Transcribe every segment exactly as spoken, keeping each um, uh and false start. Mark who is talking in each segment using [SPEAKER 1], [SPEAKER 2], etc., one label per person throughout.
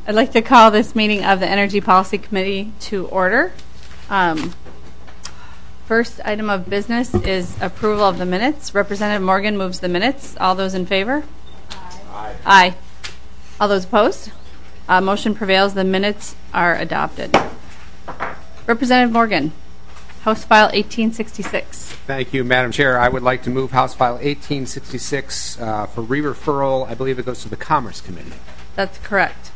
[SPEAKER 1] I'd like to call this meeting of the Energy Policy Committee to order. Um, first item of business is approval of the minutes. Representative Morgan moves the minutes. All those in favor?
[SPEAKER 2] Aye.
[SPEAKER 1] Aye. All those opposed? Uh, motion prevails. The minutes are adopted. Representative Morgan, House File eighteen sixty-six.
[SPEAKER 2] Thank you, Madam Chair. I would like to move House File eighteen sixty-six uh, for re-referral. I believe it goes to the Commerce Committee.
[SPEAKER 1] That's correct.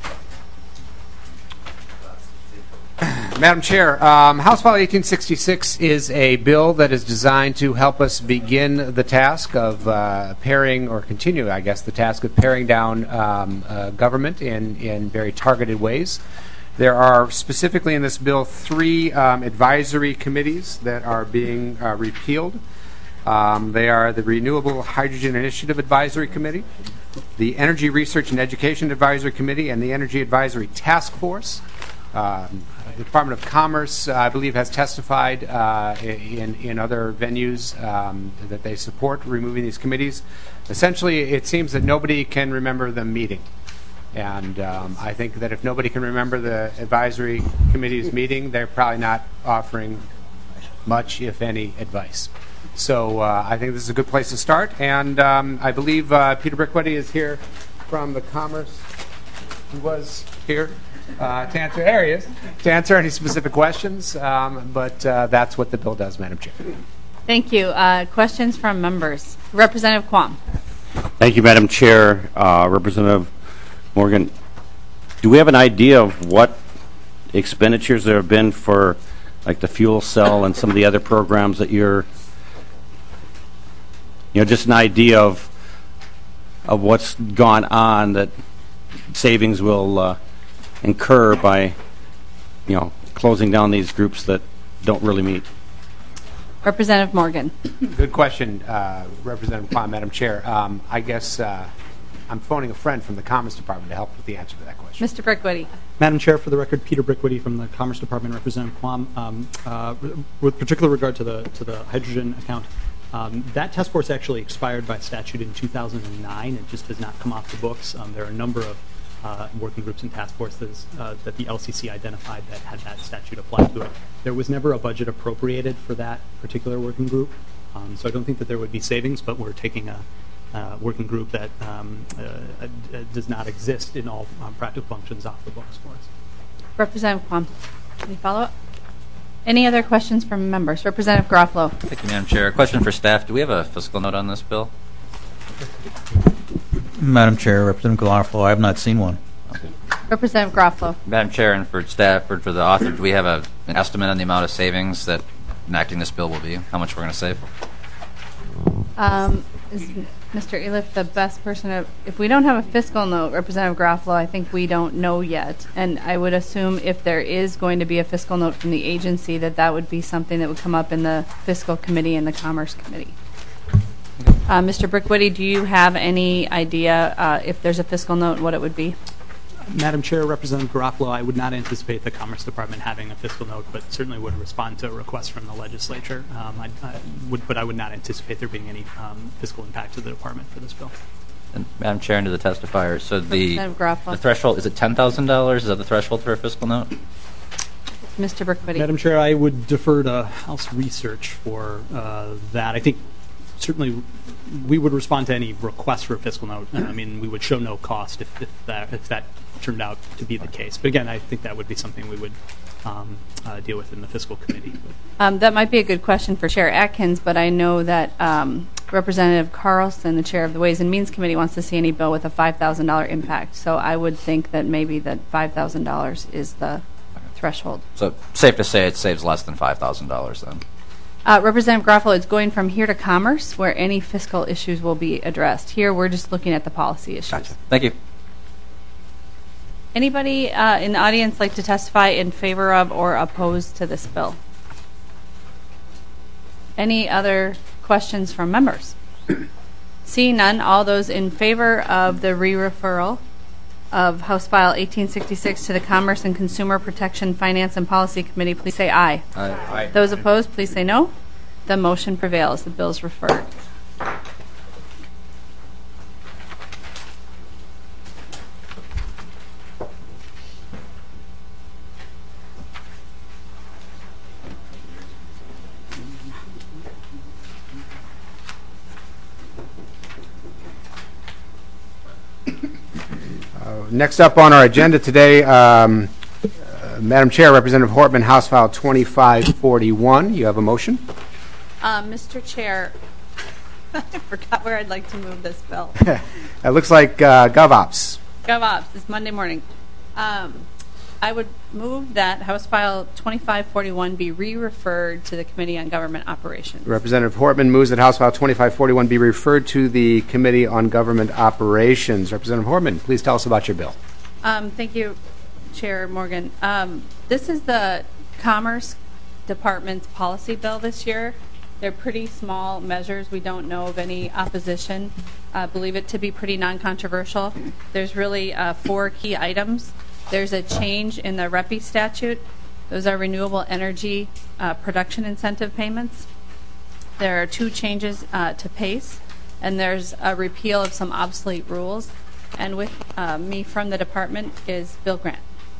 [SPEAKER 2] Madam Chair, um, House File eighteen sixty-six is a bill that is designed to help us begin the task of uh, paring, or continue, I guess, the task of paring down um, uh, government in, in very targeted ways. There are specifically in this bill three um, advisory committees that are being uh, repealed. Um, they are the Renewable Hydrogen Initiative Advisory Committee, the Energy Research and Education Advisory Committee, and the Energy Advisory Task Force. Um, the Department of Commerce, uh, I believe, has testified uh, in, in other venues um, that they support removing these committees. Essentially, it seems that nobody can remember them meeting. And um, I think that if nobody can remember the advisory committee's meeting, they're probably not offering much, if any, advice. So uh, I think this is a good place to start. And um, I believe uh, Peter Brickwitty is here from the Commerce. He was here uh, to answer areas, to answer any specific questions. Um, but uh, that's what the bill does, Madam Chair.
[SPEAKER 1] Thank you. Uh, questions from members. Representative Quam.
[SPEAKER 3] Thank you, Madam Chair. Uh, Representative Morgan, do we have an idea of what expenditures there have been for, like, the fuel cell and some of the other programs that you're, you know, just an idea of of what's gone on that savings will uh, incur by, you know, closing down these groups that don't really meet?
[SPEAKER 1] Representative Morgan.
[SPEAKER 2] Good question, uh, Representative Quam, Madam Chair. Um, I guess uh, I'm phoning a friend from the Commerce Department to help with the answer to that question.
[SPEAKER 1] Mister Brickwitty.
[SPEAKER 4] Madam Chair, for the record, Peter Brickwitty from the Commerce Department, Representative Quam. Um, uh, with particular regard to the to the hydrogen account, um, that task force actually expired by statute in two thousand nine. It just has not come off the books. Um, there are a number of uh, working groups and task forces uh, that the L C C identified that had that statute applied to it. There was never a budget appropriated for that particular working group, um, so I don't think that there would be savings, but we're taking a Uh, working group that um, uh, uh, does not exist in all um, practical functions off the books for us.
[SPEAKER 1] Representative Quam. Any follow-up? Any other questions from members? Representative Garofalo.
[SPEAKER 5] Thank you, Madam Chair. A question for staff. Do we have a fiscal note on this bill?
[SPEAKER 6] Madam Chair, Representative Garofalo, I have not seen one.
[SPEAKER 5] Okay.
[SPEAKER 1] Representative Garofalo.
[SPEAKER 5] Madam Chair, and for staff, or for the author, do we have a, an estimate on the amount of savings that enacting this bill will be? How much we're going to save?
[SPEAKER 1] Um, is Mister Eliff the best person to, if we don't have a fiscal note, Representative Garofalo, I think we don't know yet. And I would assume if there is going to be a fiscal note from the agency, that that would be something that would come up in the Fiscal Committee and the Commerce Committee. Uh, Mister Brickwitty, do you have any idea uh, if there's a fiscal note, what it would be?
[SPEAKER 4] Madam Chair, Representative Garofalo, I would not anticipate the Commerce Department having a fiscal note, but certainly would respond to a request from the legislature. Um, I, I would, but I would not anticipate there being any um, fiscal impact to the department for this bill.
[SPEAKER 5] And Madam Chair, and to the testifier, so the, the threshold, is it ten thousand dollars? Is that the threshold for a fiscal note?
[SPEAKER 1] Mister Brickwitty.
[SPEAKER 4] Madam Chair, I would defer to House research for uh, that. I think certainly we would respond to any request for a fiscal note. I mean, we would show no cost if, if that if that turned out to be the case. But again, I think that would be something we would um, uh, deal with in the Fiscal Committee.
[SPEAKER 1] Um, that might be a good question for Chair Atkins, but I know that um, Representative Carlson, the Chair of the Ways and Means Committee, wants to see any bill with a five thousand dollars impact. So I would think that maybe that five thousand dollars is the threshold.
[SPEAKER 5] So safe to say it saves less than five thousand dollars then?
[SPEAKER 1] Uh, Representative Garofalo, it's going from here to Commerce, where any fiscal issues will be addressed. Here, we're just looking at the policy issues.
[SPEAKER 5] Gotcha. Thank you.
[SPEAKER 1] Anybody uh, in the audience like to testify in favor of or opposed to this bill? Any other questions from members? Seeing none, all those in favor of the re-referral of House File eighteen sixty-six to the Commerce and Consumer Protection Finance and Policy Committee, please say aye.
[SPEAKER 5] Aye. Aye.
[SPEAKER 1] Those opposed, please say no. The motion prevails. The bill is referred.
[SPEAKER 2] Next up on our agenda today, um, uh, Madam Chair, Representative Hortman, House File twenty-five forty-one. You have a motion?
[SPEAKER 1] Uh, Mister Chair, I forgot where I'd like to move this bill.
[SPEAKER 2] It looks like uh, GovOps.
[SPEAKER 1] GovOps is Monday morning. Um, I would move that House File twenty-five forty-one be re-referred to the Committee on Government Operations.
[SPEAKER 2] Representative Hortman moves that House File twenty-five forty-one be referred to the Committee on Government Operations. Representative Hortman, please tell us about your bill.
[SPEAKER 1] Um, thank you, Chair Morgan. Um, this is the Commerce Department's policy bill this year. They're pretty small measures. We don't know of any opposition. Uh, believe it to be pretty non-controversial. There's really uh, four key items. There's a change in the R E P I statute. Those are renewable energy uh, production incentive payments. There are two changes uh, to PACE, and there's a repeal of some obsolete rules. And with uh, me from the department is Bill Grant.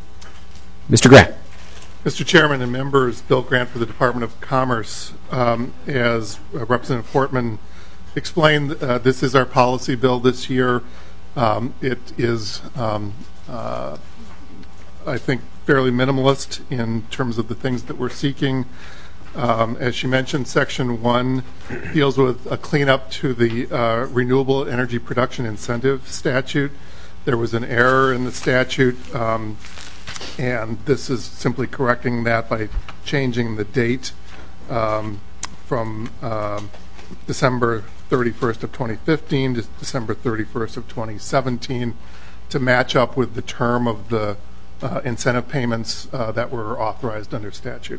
[SPEAKER 2] Mister Grant.
[SPEAKER 7] Mister Chairman and members, Bill Grant for the Department of Commerce. Um, as uh, Representative Hortman explained, uh, this is our policy bill this year. Um, it is, um, uh, I think, fairly minimalist in terms of the things that we're seeking. Um, as she mentioned, Section one deals with a cleanup to the uh, Renewable Energy Production Incentive Statute. There was an error in the statute, um, and this is simply correcting that by changing the date um, from um, December thirty-first of twenty fifteen to December thirty-first of twenty seventeen to match up with the term of the uh, incentive payments uh, that were authorized under statute.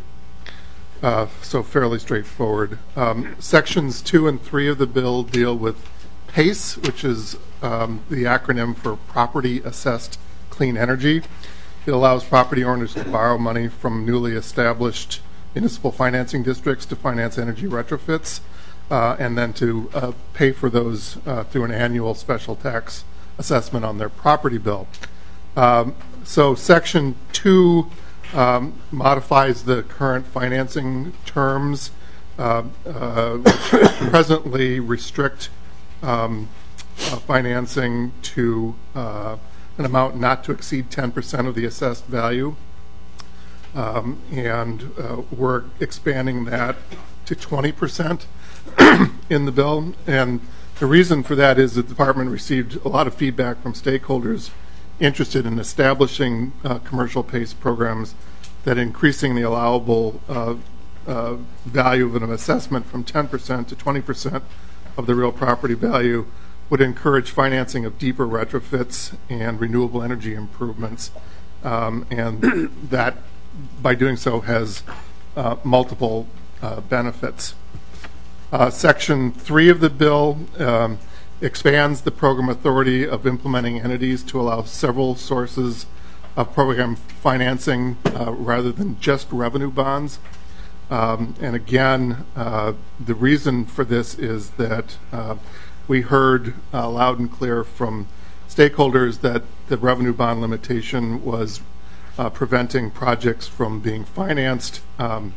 [SPEAKER 7] Uh, so fairly straightforward. Um, sections two and three of the bill deal with PACE, which is um, the acronym for Property Assessed Clean Energy. It allows property owners to borrow money from newly established municipal financing districts to finance energy retrofits, uh, and then to uh, pay for those uh, through an annual special tax assessment on their property bill. Um, so section two um, modifies the current financing terms, uh, uh, which presently restrict um, uh, financing to uh, an amount not to exceed ten percent of the assessed value. Um, and uh, we're expanding that to twenty percent in the bill. And the reason for that is the department received a lot of feedback from stakeholders interested in establishing uh, commercial PACE programs, that increasing the allowable uh, uh, value of an assessment from ten percent to twenty percent of the real property value would encourage financing of deeper retrofits and renewable energy improvements. Um, and that, by doing so, has uh, multiple uh, benefits. Uh, section three of the bill um, expands the program authority of implementing entities to allow several sources of program financing uh, rather than just revenue bonds. Um, and again, uh, the reason for this is that uh, we heard uh, loud and clear from stakeholders that the revenue bond limitation was uh, preventing projects from being financed. Um,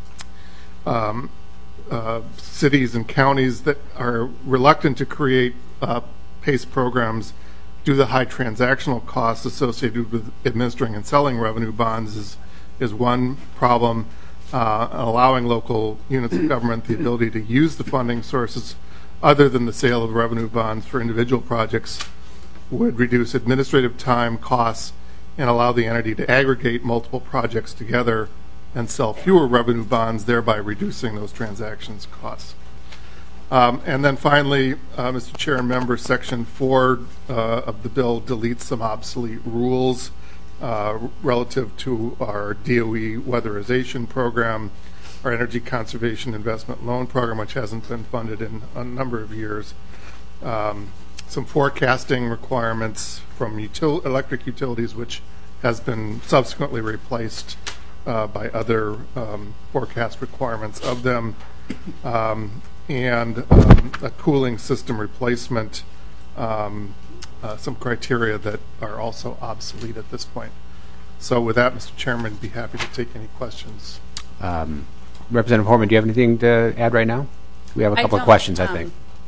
[SPEAKER 7] um, uh, cities and counties that are reluctant to create uh, PACE programs due to the high transactional costs associated with administering and selling revenue bonds is, is one problem. Uh, allowing local units of government the ability to use the funding sources other than the sale of revenue bonds for individual projects would reduce administrative time, costs, and allow the entity to aggregate multiple projects together and sell fewer revenue bonds, thereby reducing those transactions costs. Um, and then finally, uh, Mister Chair and members, Section four uh, of the bill deletes some obsolete rules uh, relative to our D O E weatherization program, our Energy Conservation Investment Loan Program, which hasn't been funded in a number of years, um, some forecasting requirements from util- electric utilities, which has been subsequently replaced uh, by other um, forecast requirements of them, um, and um, a cooling system replacement, um, uh, some criteria that are also obsolete at this point. So with that, Mister Chairman, I'd be happy to take any questions.
[SPEAKER 2] Um, Representative Hortman, do you have anything to add right now? We have a
[SPEAKER 1] I
[SPEAKER 2] couple of
[SPEAKER 1] don't,
[SPEAKER 2] questions, I
[SPEAKER 1] um,
[SPEAKER 2] think.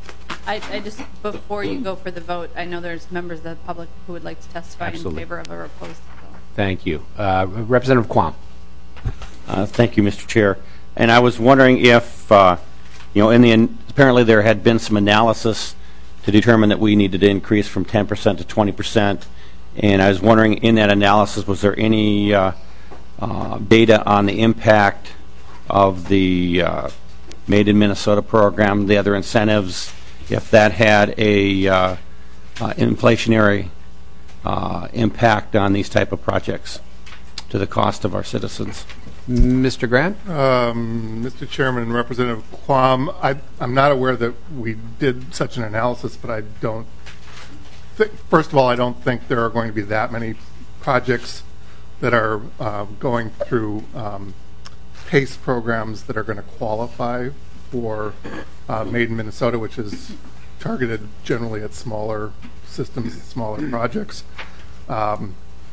[SPEAKER 1] I, I just, before you go for the vote, I know there's members of the public who would like to testify
[SPEAKER 2] Absolutely.
[SPEAKER 1] in favor of or opposed to the bill.
[SPEAKER 2] Thank you. Uh, Representative Quam.
[SPEAKER 3] Uh, Thank you, Mister Chair. And I was wondering if, uh, you know, in the apparently there had been some analysis to determine that we needed to increase from ten percent to twenty percent. And I was wondering, in that analysis, was there any uh, uh, data on the impact of the uh, Made in Minnesota program, the other incentives, if that had a uh, uh, inflationary uh, impact on these type of projects to the cost of our citizens?
[SPEAKER 2] Mister Grant?
[SPEAKER 7] Um, Mister Chairman and Representative Quam, I, I'm not aware that we did such an analysis, but I don't think, first of all, I don't think there are going to be that many projects that are uh, going through um, PACE programs that are going to qualify for uh, Made in Minnesota, which is targeted generally at smaller systems, smaller projects. Um,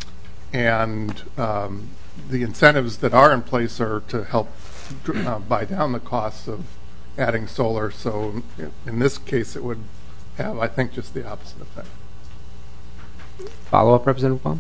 [SPEAKER 7] and um, the incentives that are in place are to help uh, buy down the costs of adding solar. So in, in this case, it would have, I think, just the opposite effect.
[SPEAKER 2] Follow-up, Representative Quam?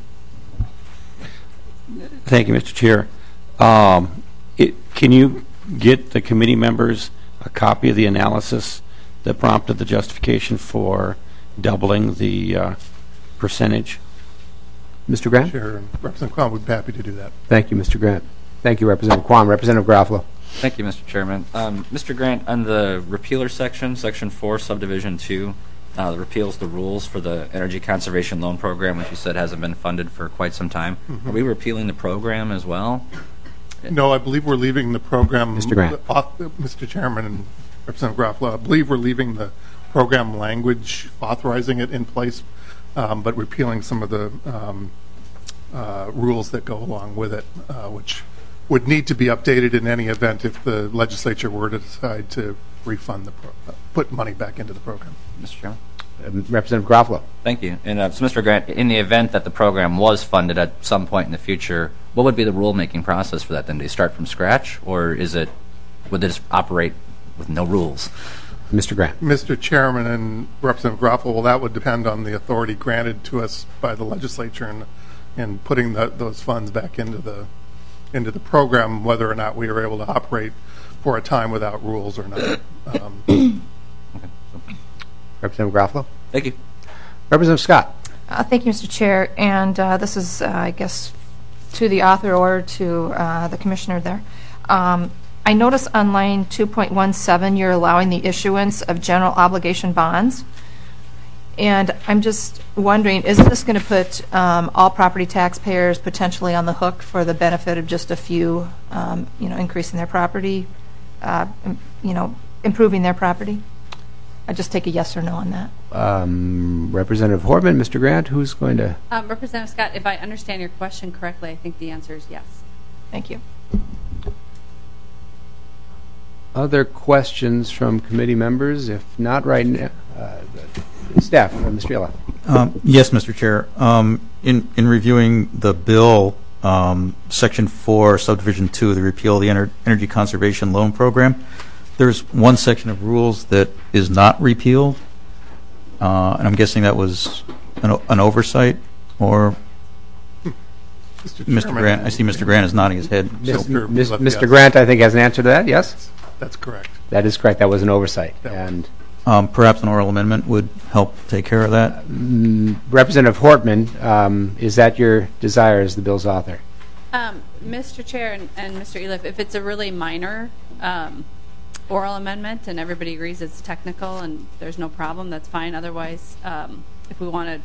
[SPEAKER 3] Thank you, Mister Chair. Um, it, can you get the committee members a copy of the analysis that prompted the justification for doubling the uh, percentage?
[SPEAKER 2] Mister Grant?
[SPEAKER 7] Sure. Representative Quam would be happy to do that.
[SPEAKER 2] Thank you, Mister Grant. Thank you, Representative Quam. Representative Garofalo.
[SPEAKER 5] Thank you, Mister Chairman. Um, Mister Grant, on the repealer section, Section four, Subdivision two, uh, that repeals the rules for the Energy Conservation Loan Program, which you said hasn't been funded for quite some time. Mm-hmm. Are we repealing the program as well?
[SPEAKER 7] No, I believe we're leaving the program.
[SPEAKER 2] Mister Grant.
[SPEAKER 7] Off, Mister Chairman and Representative Garofalo, I believe we're leaving the program language authorizing it in place, um, but repealing some of the um, uh, rules that go along with it, uh, which would need to be updated in any event if the legislature were to decide to refund the pro- uh, put money back into the program.
[SPEAKER 5] Mister Chairman?
[SPEAKER 2] Um, Representative Garofalo.
[SPEAKER 5] Thank you. And uh, so, Mister Grant, in the event that the program was funded at some point in the future, what would be the rulemaking process for that then? Do you start from scratch, or is it, would they just operate with no rules?
[SPEAKER 2] Mister Grant.
[SPEAKER 7] Mister Chairman and Representative Garofalo, well, that would depend on the authority granted to us by the legislature and and putting the, those funds back into the into the program, whether or not we are able to operate for a time without rules or not. Um,
[SPEAKER 5] Okay. So,
[SPEAKER 2] Representative Garofalo.
[SPEAKER 5] thank you.
[SPEAKER 2] Representative Scott.
[SPEAKER 8] Uh, Thank you, Mister Chair. And uh, this is, uh, I guess, to the author or to uh, the commissioner there. Um, I notice on line two point one seven you're allowing the issuance of general obligation bonds. And I'm just wondering, is this going to put um, all property taxpayers potentially on the hook for the benefit of just a few, um, you know, increasing their property, uh, im- you know, improving their property? I just take a yes or no on that.
[SPEAKER 2] Um, Representative Hortman, Mister Grant, who's going to?
[SPEAKER 1] Um, Representative Scott, if I understand your question correctly, I think the answer is yes.
[SPEAKER 8] Thank you.
[SPEAKER 2] Other questions from committee members? If not, right now, uh, staff, uh, Mister Yella.
[SPEAKER 6] Um, yes, Mister Chair. Um, in, in reviewing the bill, um, Section four, Subdivision two, the repeal of the Ener- Energy Conservation Loan Program, there's one section of rules that is not repealed, uh, and I'm guessing that was an, o- an oversight, or
[SPEAKER 7] Mister
[SPEAKER 6] Mister
[SPEAKER 7] Chairman,
[SPEAKER 6] Grant? I see Mister Grant is nodding his head.
[SPEAKER 2] Mis-
[SPEAKER 7] Mister
[SPEAKER 2] Mis-
[SPEAKER 7] Left,
[SPEAKER 2] Mister
[SPEAKER 7] yes.
[SPEAKER 2] Grant, I think, has an answer to that. Yes,
[SPEAKER 7] That's correct.
[SPEAKER 2] that is correct. That was an oversight.
[SPEAKER 7] That was.
[SPEAKER 2] And
[SPEAKER 6] Um, perhaps an oral amendment would help take care of that.
[SPEAKER 2] Representative Hortman, um, is that your desire as the bill's author?
[SPEAKER 1] Um, Mister Chair and, and Mister Eliff, if it's a really minor um, oral amendment and everybody agrees it's technical and there's no problem, that's fine. Otherwise, um, if we want to,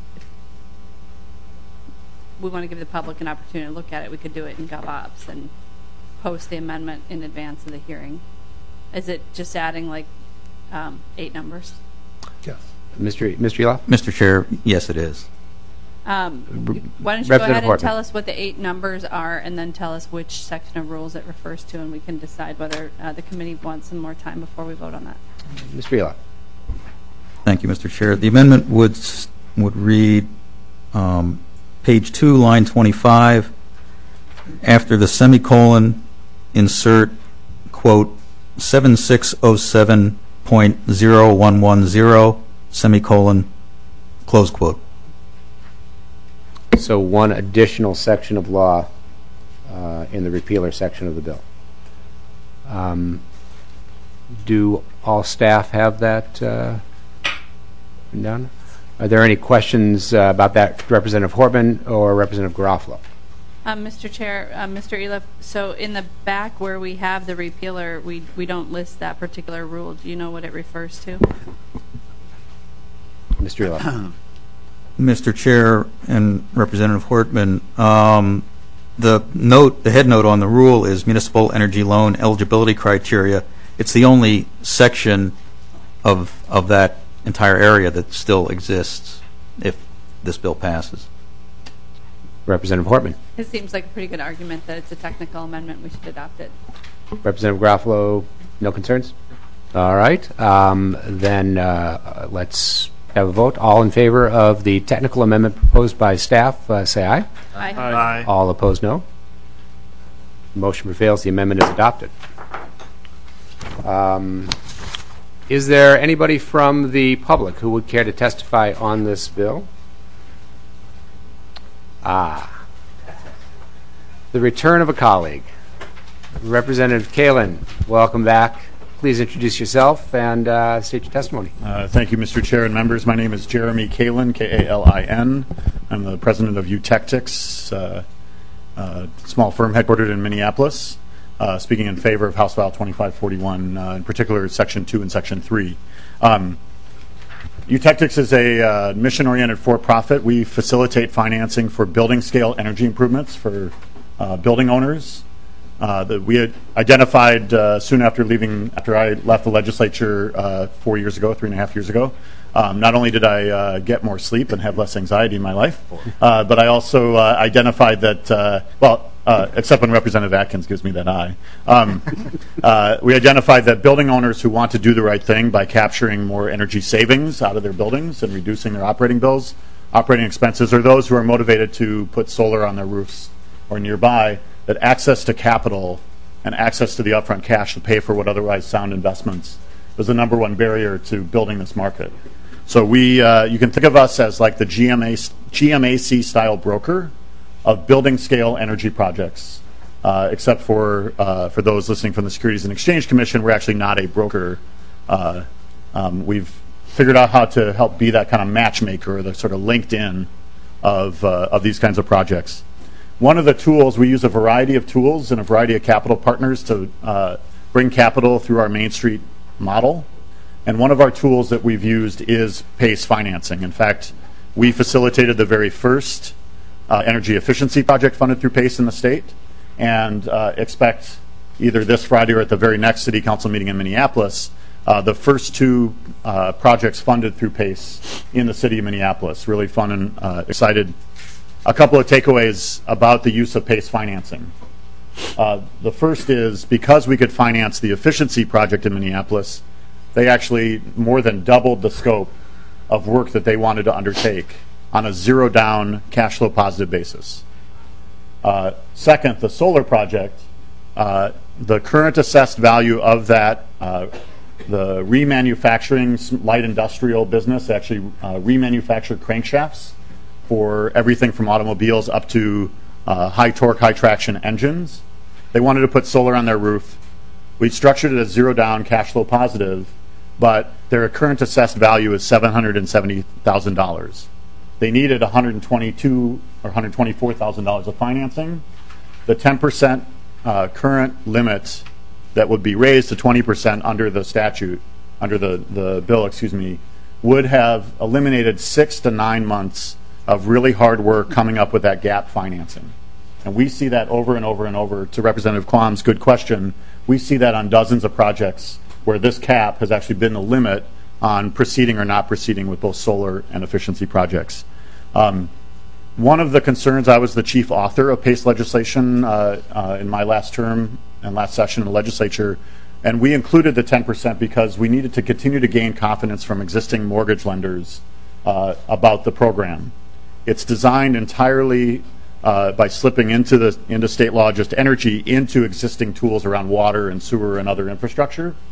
[SPEAKER 1] we want to give the public an opportunity to look at it, we could do it in GovOps and post the amendment in advance of the hearing. Is it just adding like um, eight numbers?
[SPEAKER 7] Yes.
[SPEAKER 2] Mister Mister Yella?
[SPEAKER 6] Mister Chair, yes, it is.
[SPEAKER 1] Um, why don't you go
[SPEAKER 2] Representative
[SPEAKER 1] ahead and
[SPEAKER 2] Hortman.
[SPEAKER 1] tell us what the eight numbers are and then tell us which section of rules it refers to, and we can decide whether uh, the committee wants some more time before we vote on that.
[SPEAKER 2] Mister Yella.
[SPEAKER 6] Thank you, Mister Chair. The amendment would s- would read, um, page two, line twenty-five, after the semicolon, insert, quote, seven six oh seven point zero one one zero, semicolon, close quote.
[SPEAKER 2] So one additional section of law uh, in the repealer section of the bill. Um, do all staff have that uh, written down? Are there any questions uh, about that, Representative Hortman or Representative Garofalo?
[SPEAKER 1] Um, Mister Chair, uh, Mister Eliff, so in the back where we have the repealer, we we don't list that particular rule. Do you know what it refers to?
[SPEAKER 2] Mister Eliff.
[SPEAKER 6] Mister Chair and Representative Hortman, um, the note, the head note on the rule is municipal energy loan eligibility criteria. It's the only section of of that entire area that still exists if this bill passes.
[SPEAKER 2] Representative Hortman.
[SPEAKER 1] It seems like a pretty good argument that it's a technical amendment. We should adopt it.
[SPEAKER 2] Representative Garofalo, no concerns? All right. Um, then uh, let's have a vote. All in favor of the technical amendment proposed by staff, uh, say aye.
[SPEAKER 1] Aye.
[SPEAKER 9] Aye.
[SPEAKER 2] All opposed, no. Motion prevails. The amendment is adopted. Um, is there anybody from the public who would care to testify on this bill? Ah. The return of a colleague. Representative Kalin, welcome back. Please introduce yourself and uh, state your testimony.
[SPEAKER 9] Uh, thank you, Mister Chair and members. My name is Jeremy Kalin, K A L I N. I'm the president of Eutectics, uh, a small firm headquartered in Minneapolis, uh, speaking in favor of House File twenty-five forty-one, uh, in particular Section two and Section three. Um, Eutectics is a uh, mission-oriented for-profit. We facilitate financing for building-scale energy improvements for uh, building owners. Uh, that we had identified uh, soon after leaving, after I left the legislature uh, four years ago, three and a half years ago. Um, not only did I uh, get more sleep and have less anxiety in my life, uh, but I also uh, identified that, uh, well, uh, except when Representative Atkins gives me that eye, um, uh, we identified that building owners who want to do the right thing by capturing more energy savings out of their buildings and reducing their operating bills, operating expenses, or those who are motivated to put solar on their roofs or nearby, that access to capital and access to the upfront cash to pay for what otherwise sound investments is the number one barrier to building this market. So we, uh, you can think of us as like the G M A, G M A C style broker of building scale energy projects, uh, except for uh, for those listening from the Securities and Exchange Commission, we're actually not a broker. Uh, um, we've figured out how to help be that kind of matchmaker, the sort of LinkedIn of uh, of these kinds of projects. One of the tools, we use a variety of tools and a variety of capital partners to uh, bring capital through our Main Street model. And one of our tools that we've used is PACE financing. In fact, we facilitated the very first uh, energy efficiency project funded through PACE in the state, and uh, expect either this Friday or at the very next City Council meeting in Minneapolis, uh, the first two uh, projects funded through PACE in the city of Minneapolis. Really fun and uh, excited. A couple of takeaways about the use of PACE financing. Uh, the first is, because we could finance the efficiency project in Minneapolis, they actually more than doubled the scope of work that they wanted to undertake on a zero-down, cash flow positive basis. Uh, second, the solar project, uh, the current assessed value of that, uh, the remanufacturing light industrial business actually uh, remanufactured crankshafts for everything from automobiles up to uh, high torque, high traction engines. They wanted to put solar on their roof. We structured it as zero down, cash flow positive, but their current assessed value is seven hundred seventy thousand dollars. They needed one hundred twenty-two thousand dollars or one hundred twenty-four thousand dollars of financing. The ten percent uh, current limit that would be raised to twenty percent under the statute, under the, the bill, excuse me, would have eliminated six to nine months of really hard work coming up with that gap financing. And we see that over and over and over. To Representative Quam's good question, we see that on dozens of projects where this cap has actually been the limit on proceeding or not proceeding with both solar and efficiency projects. Um, one of the concerns, I was the chief author of PACE legislation uh, uh, in my last term and last session in the legislature, and we included the ten percent because we needed to continue to gain confidence from existing mortgage lenders uh, about the program. It's designed entirely uh, by slipping into the into state law, just energy, into existing tools around water and sewer and other infrastructure.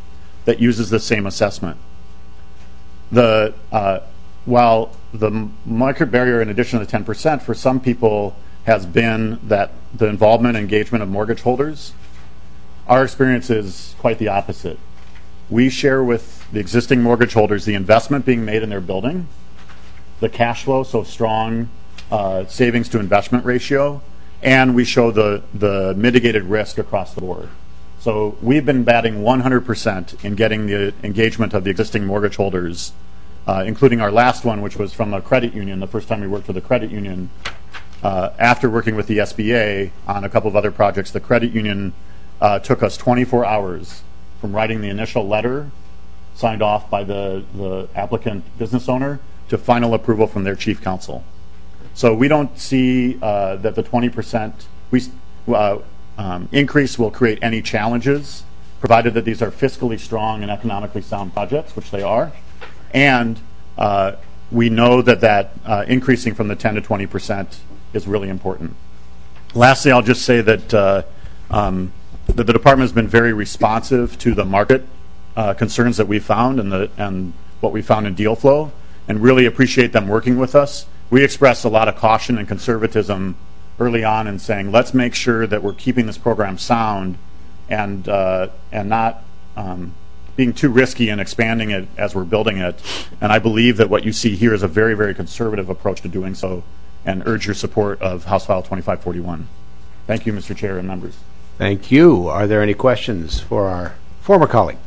[SPEAKER 9] that uses the same assessment. The uh, while the market barrier, in addition to the ten percent, for some people has been that the involvement and engagement of mortgage holders, our experience is quite the opposite. We share with the existing mortgage holders the investment being made in their building, the cash flow, so strong uh, savings to investment ratio, and we show the, the mitigated risk across the board. So we've been batting one hundred percent in getting the engagement of the existing mortgage holders, uh, including our last one, which was from a credit union, the first time we worked with a credit union. Uh, after working with the S B A on a couple of other projects, the credit union uh, took us twenty-four hours from writing the initial letter signed off by the, the applicant business owner to final approval from their chief counsel. So we don't see uh, that the twenty percent we, uh, um, increase will create any challenges, provided that these are fiscally strong and economically sound projects, which they are. And uh, we know that that uh, increasing from the ten to twenty percent is really important. Lastly, I'll just say that, uh, um, that the department has been very responsive to the market uh, concerns that we found and, the, and what we found in deal flow, and really appreciate them working with us. We expressed a lot of caution and conservatism early on in saying, let's make sure that we're keeping this program sound and, uh, and not um, being too risky in expanding it as we're building it. And I believe that what you see here is a very, very conservative approach to doing so, and urge your support of House File twenty-five forty-one. Thank you, Mister Chair and members.
[SPEAKER 2] Thank you. Are there any questions for our former colleague?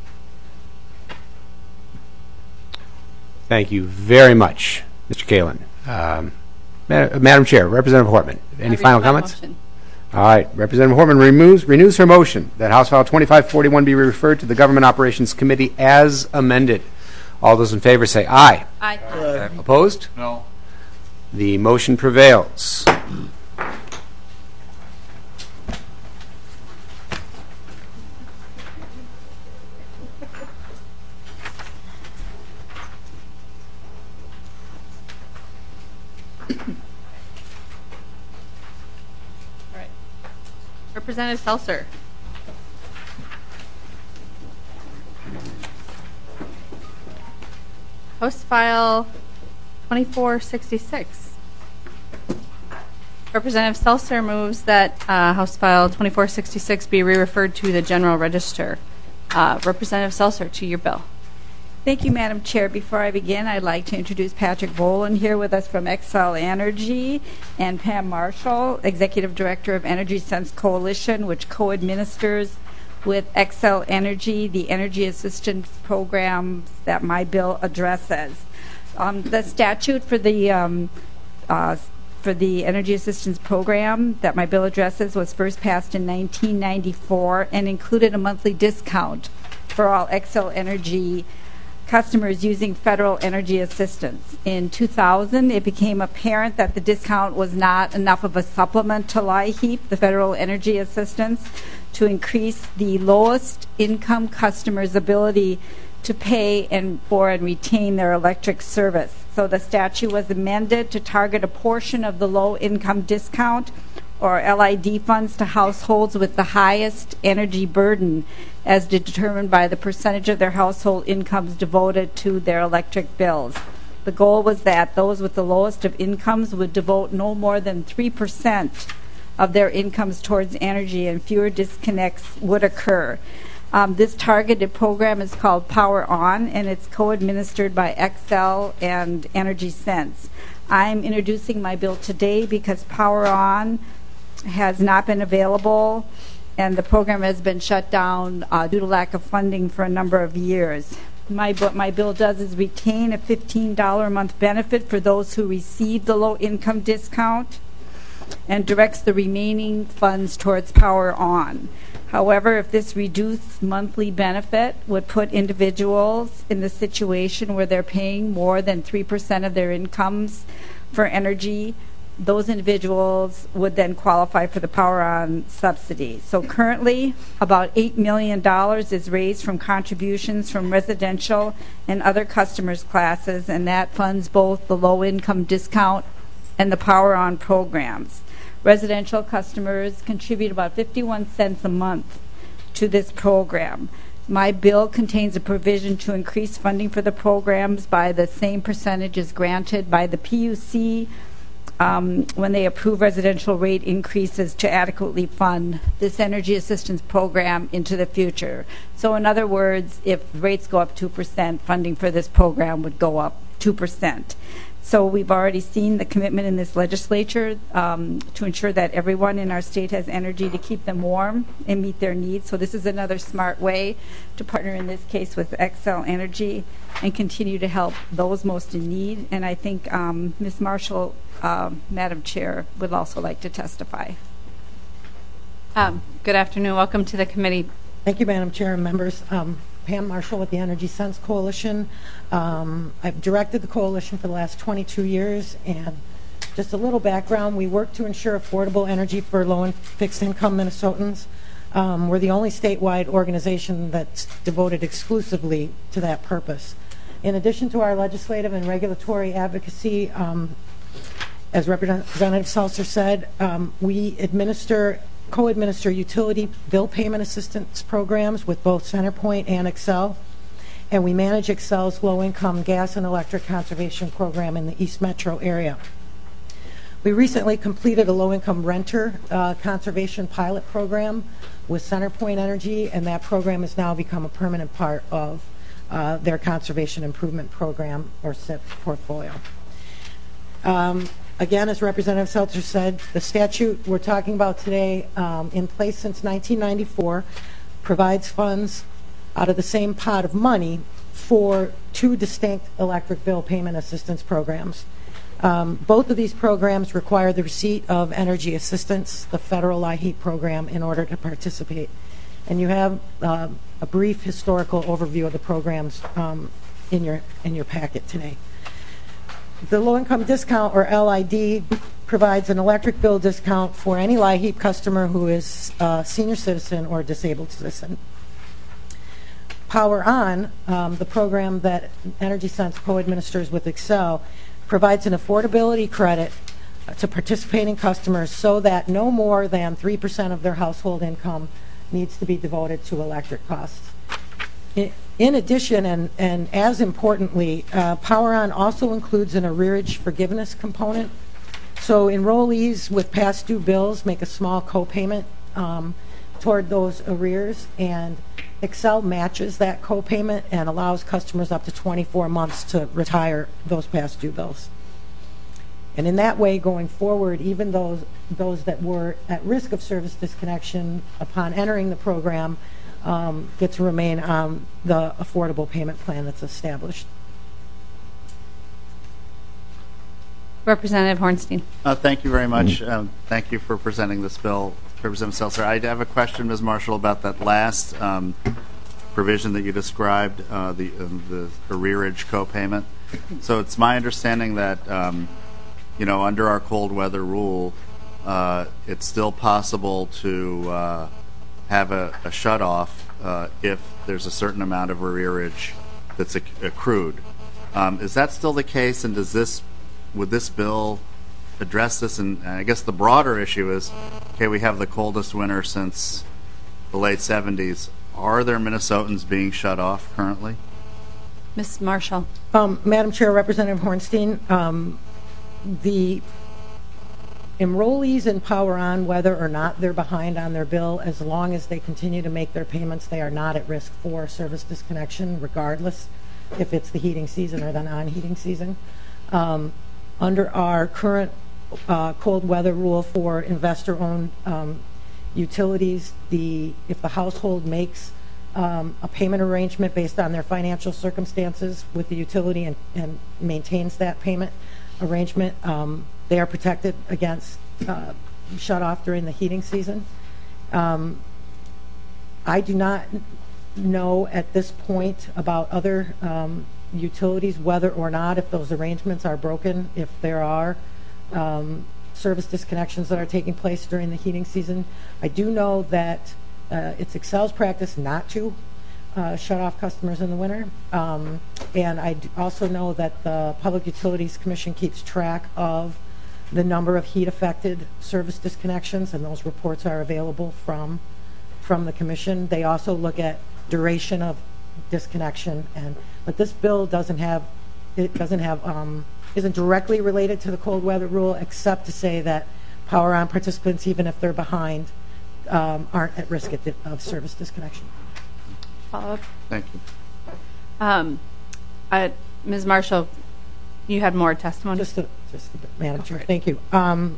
[SPEAKER 2] Thank you very much, Mister Kalin. Um, Ma- Madam Chair, Representative Hortman, any final comments?
[SPEAKER 1] Motion.
[SPEAKER 2] All right. Representative Hortman removes, renews her motion that House File twenty-five forty-one be referred to the Government Operations Committee as amended. All those in favor say aye.
[SPEAKER 1] Aye.
[SPEAKER 2] Aye. Opposed?
[SPEAKER 9] No.
[SPEAKER 2] The motion prevails.
[SPEAKER 1] All right. Representative Seltzer. House File twenty-four sixty-six. Representative Seltzer moves that uh, House File twenty-four sixty-six be re-referred to the General Register. Uh, Representative Seltzer, to your bill.
[SPEAKER 10] Thank you, Madam Chair. Before I begin, I'd like to introduce Patrick Boland here with us from Xcel Energy, and Pam Marshall, Executive Director of Energy Sense Coalition, which co-administers with Xcel Energy the energy assistance programs that my bill addresses. Um, the statute for the um, uh, for the energy assistance program that my bill addresses was first passed in nineteen ninety-four and included a monthly discount for all Xcel Energy customers using federal energy assistance. In two thousand, it became apparent that the discount was not enough of a supplement to LIHEAP, the federal energy assistance, to increase the lowest income customers' ability to pay and for and retain their electric service. So the statute was amended to target a portion of the low income discount or L I D funds to households with the highest energy burden, as determined by the percentage of their household incomes devoted to their electric bills. The goal was that those with the lowest of incomes would devote no more than three percent of their incomes towards energy, and fewer disconnects would occur. Um, this targeted program is called Power On, and it's co-administered by Xcel and Energy Sense. I'm introducing my bill today because Power On has not been available, and the program has been shut down uh, due to lack of funding for a number of years. My, what my bill does is retain a fifteen dollars a month benefit for those who receive the low income discount and directs the remaining funds towards Power On. However, if this reduced monthly benefit would put individuals in the situation where they're paying more than three percent of their incomes for energy, those individuals would then qualify for the Power On subsidy. So currently, about eight million dollars is raised from contributions from residential and other customers classes, and that funds both the low-income discount and the Power On programs. Residential customers contribute about fifty-one cents a month to this program. My bill contains a provision to increase funding for the programs by the same percentage as granted by the P U C um, when they approve residential rate increases to adequately fund this energy assistance program into the future. So in other words, if rates go up two percent, funding for this program would go up two percent. So we've already seen the commitment in this legislature um, to ensure that everyone in our state has energy to keep them warm and meet their needs. So this is another smart way to partner in this case with Xcel Energy and continue to help those most in need. And I think um, Miz Marshall, uh, Madam Chair, would also like to testify.
[SPEAKER 1] Um, good afternoon. Welcome to the committee.
[SPEAKER 11] Thank you, Madam Chair and members. Um, Pam Marshall with the Energy Sense Coalition. Um, I've directed the coalition for the last twenty-two years, and just a little background, we work to ensure affordable energy for low and fixed income Minnesotans. Um, we're the only statewide organization that's devoted exclusively to that purpose. In addition to our legislative and regulatory advocacy, um, as Representative Seltzer said, um, we administer co-administer utility bill payment assistance programs with both CenterPoint and Xcel, and we manage Xcel's low-income gas and electric conservation program in the East Metro area. We recently completed a low-income renter uh, conservation pilot program with CenterPoint Energy, and that program has now become a permanent part of uh, their conservation improvement program, or S I P portfolio. Um, Again, as Representative Seltzer said, the statute we're talking about today, um, in place since nineteen ninety-four, provides funds out of the same pot of money for two distinct electric bill payment assistance programs. Um, both of these programs require the receipt of energy assistance, the federal LIHEAP program, in order to participate. And you have uh, a brief historical overview of the programs um, in your in your packet today. The low-income discount, or L I D, provides an electric bill discount for any LIHEAP customer who is a senior citizen or disabled citizen. Power On, um, the program that Energy Sense co-administers with Xcel, provides an affordability credit to participating customers so that no more than three percent of their household income needs to be devoted to electric costs. It, In addition, and, and as importantly, uh, Power On also includes an arrearage forgiveness component. So enrollees with past due bills make a small co-payment um, toward those arrears, and Xcel matches that co-payment and allows customers up to twenty-four months to retire those past due bills. And in that way, going forward, even those, those that were at risk of service disconnection upon entering the program Um, get to remain on the affordable payment plan that's established.
[SPEAKER 1] Representative Hornstein.
[SPEAKER 12] Uh, thank you very much. Um, thank you for presenting this bill, Representative Seltzer. I have a question, Miz Marshall, about that last um, provision that you described, uh, the, uh, the arrearage co-payment. So it's my understanding that, um, you know, under our cold weather rule, uh, it's still possible to uh, have a, a shut-off uh, if there's a certain amount of arrearage that's acc accrued. Um, is that still the case, and does this, would this bill address this? And, and I guess the broader issue is, okay, we have the coldest winter since the late seventies. Are there Minnesotans being shut off currently?
[SPEAKER 1] Miz Marshall.
[SPEAKER 11] Um, Madam Chair, Representative Hornstein, um, the enrollees in Power On, whether or not they're behind on their bill, as long as they continue to make their payments, they are not at risk for service disconnection, regardless if it's the heating season or the non-heating season. Um, under our current uh, cold weather rule for investor-owned um, utilities, the if the household makes um, a payment arrangement based on their financial circumstances with the utility and, and maintains that payment arrangement, um, they are protected against uh, shut off during the heating season. Um, I do not know at this point about other um, utilities whether or not, if those arrangements are broken, if there are um, service disconnections that are taking place during the heating season. I do know that uh, it's Xcel's practice not to uh, shut off customers in the winter. Um, and I also know that the Public Utilities Commission keeps track of the number of heat-affected service disconnections, and those reports are available from from the Commission. They also look at duration of disconnection. And but this bill doesn't have it doesn't have um, isn't directly related to the cold weather rule, except to say that power on participants, even if they're behind, um, aren't at risk of, of service disconnection.
[SPEAKER 1] Follow up.
[SPEAKER 12] Thank you.
[SPEAKER 1] Um, I, Miz Marshall, you had more testimony.
[SPEAKER 11] Just, a, just a bit, Madam Chair. Thank you. Um,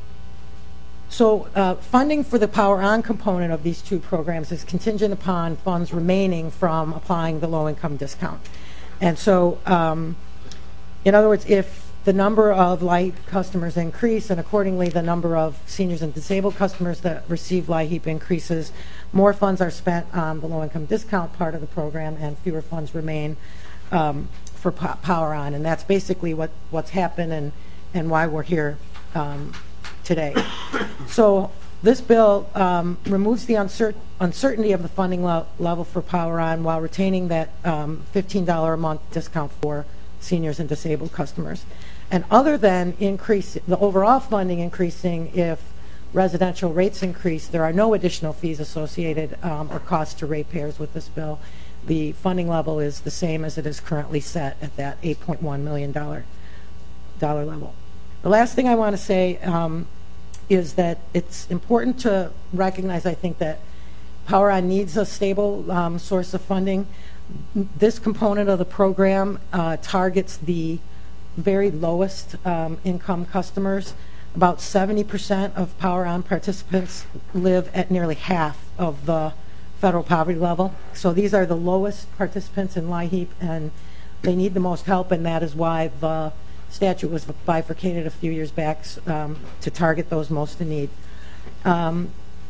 [SPEAKER 11] so, uh, funding for the power on component of these two programs is contingent upon funds remaining from applying the low income discount. And so, um, in other words, if the number of LIHEAP customers increase and accordingly the number of seniors and disabled customers that receive LIHEAP increases, more funds are spent on the low income discount part of the program and fewer funds remain um, for po power on. And that's basically what, what's happened and, and why we're here um, today. So this bill um, removes the uncer uncertainty of the funding le level for power on while retaining that um, fifteen dollars a month discount for seniors and disabled customers. And other than increase the overall funding increasing if residential rates increase, there are no additional fees associated um, or costs to ratepayers with this bill. The funding level is the same as it is currently set at that eight point one million dollars dollar level. The last thing I want to say um, is that it's important to recognize, I think, that Power On needs a stable um, source of funding. This component of the program uh, targets the very lowest um, income customers. About seventy percent of Power On participants live at nearly half of the federal poverty level. So these are the lowest participants in LIHEAP, and they need the most help, and that is why the statute was bifurcated a few years back um, to target those most in need. Um,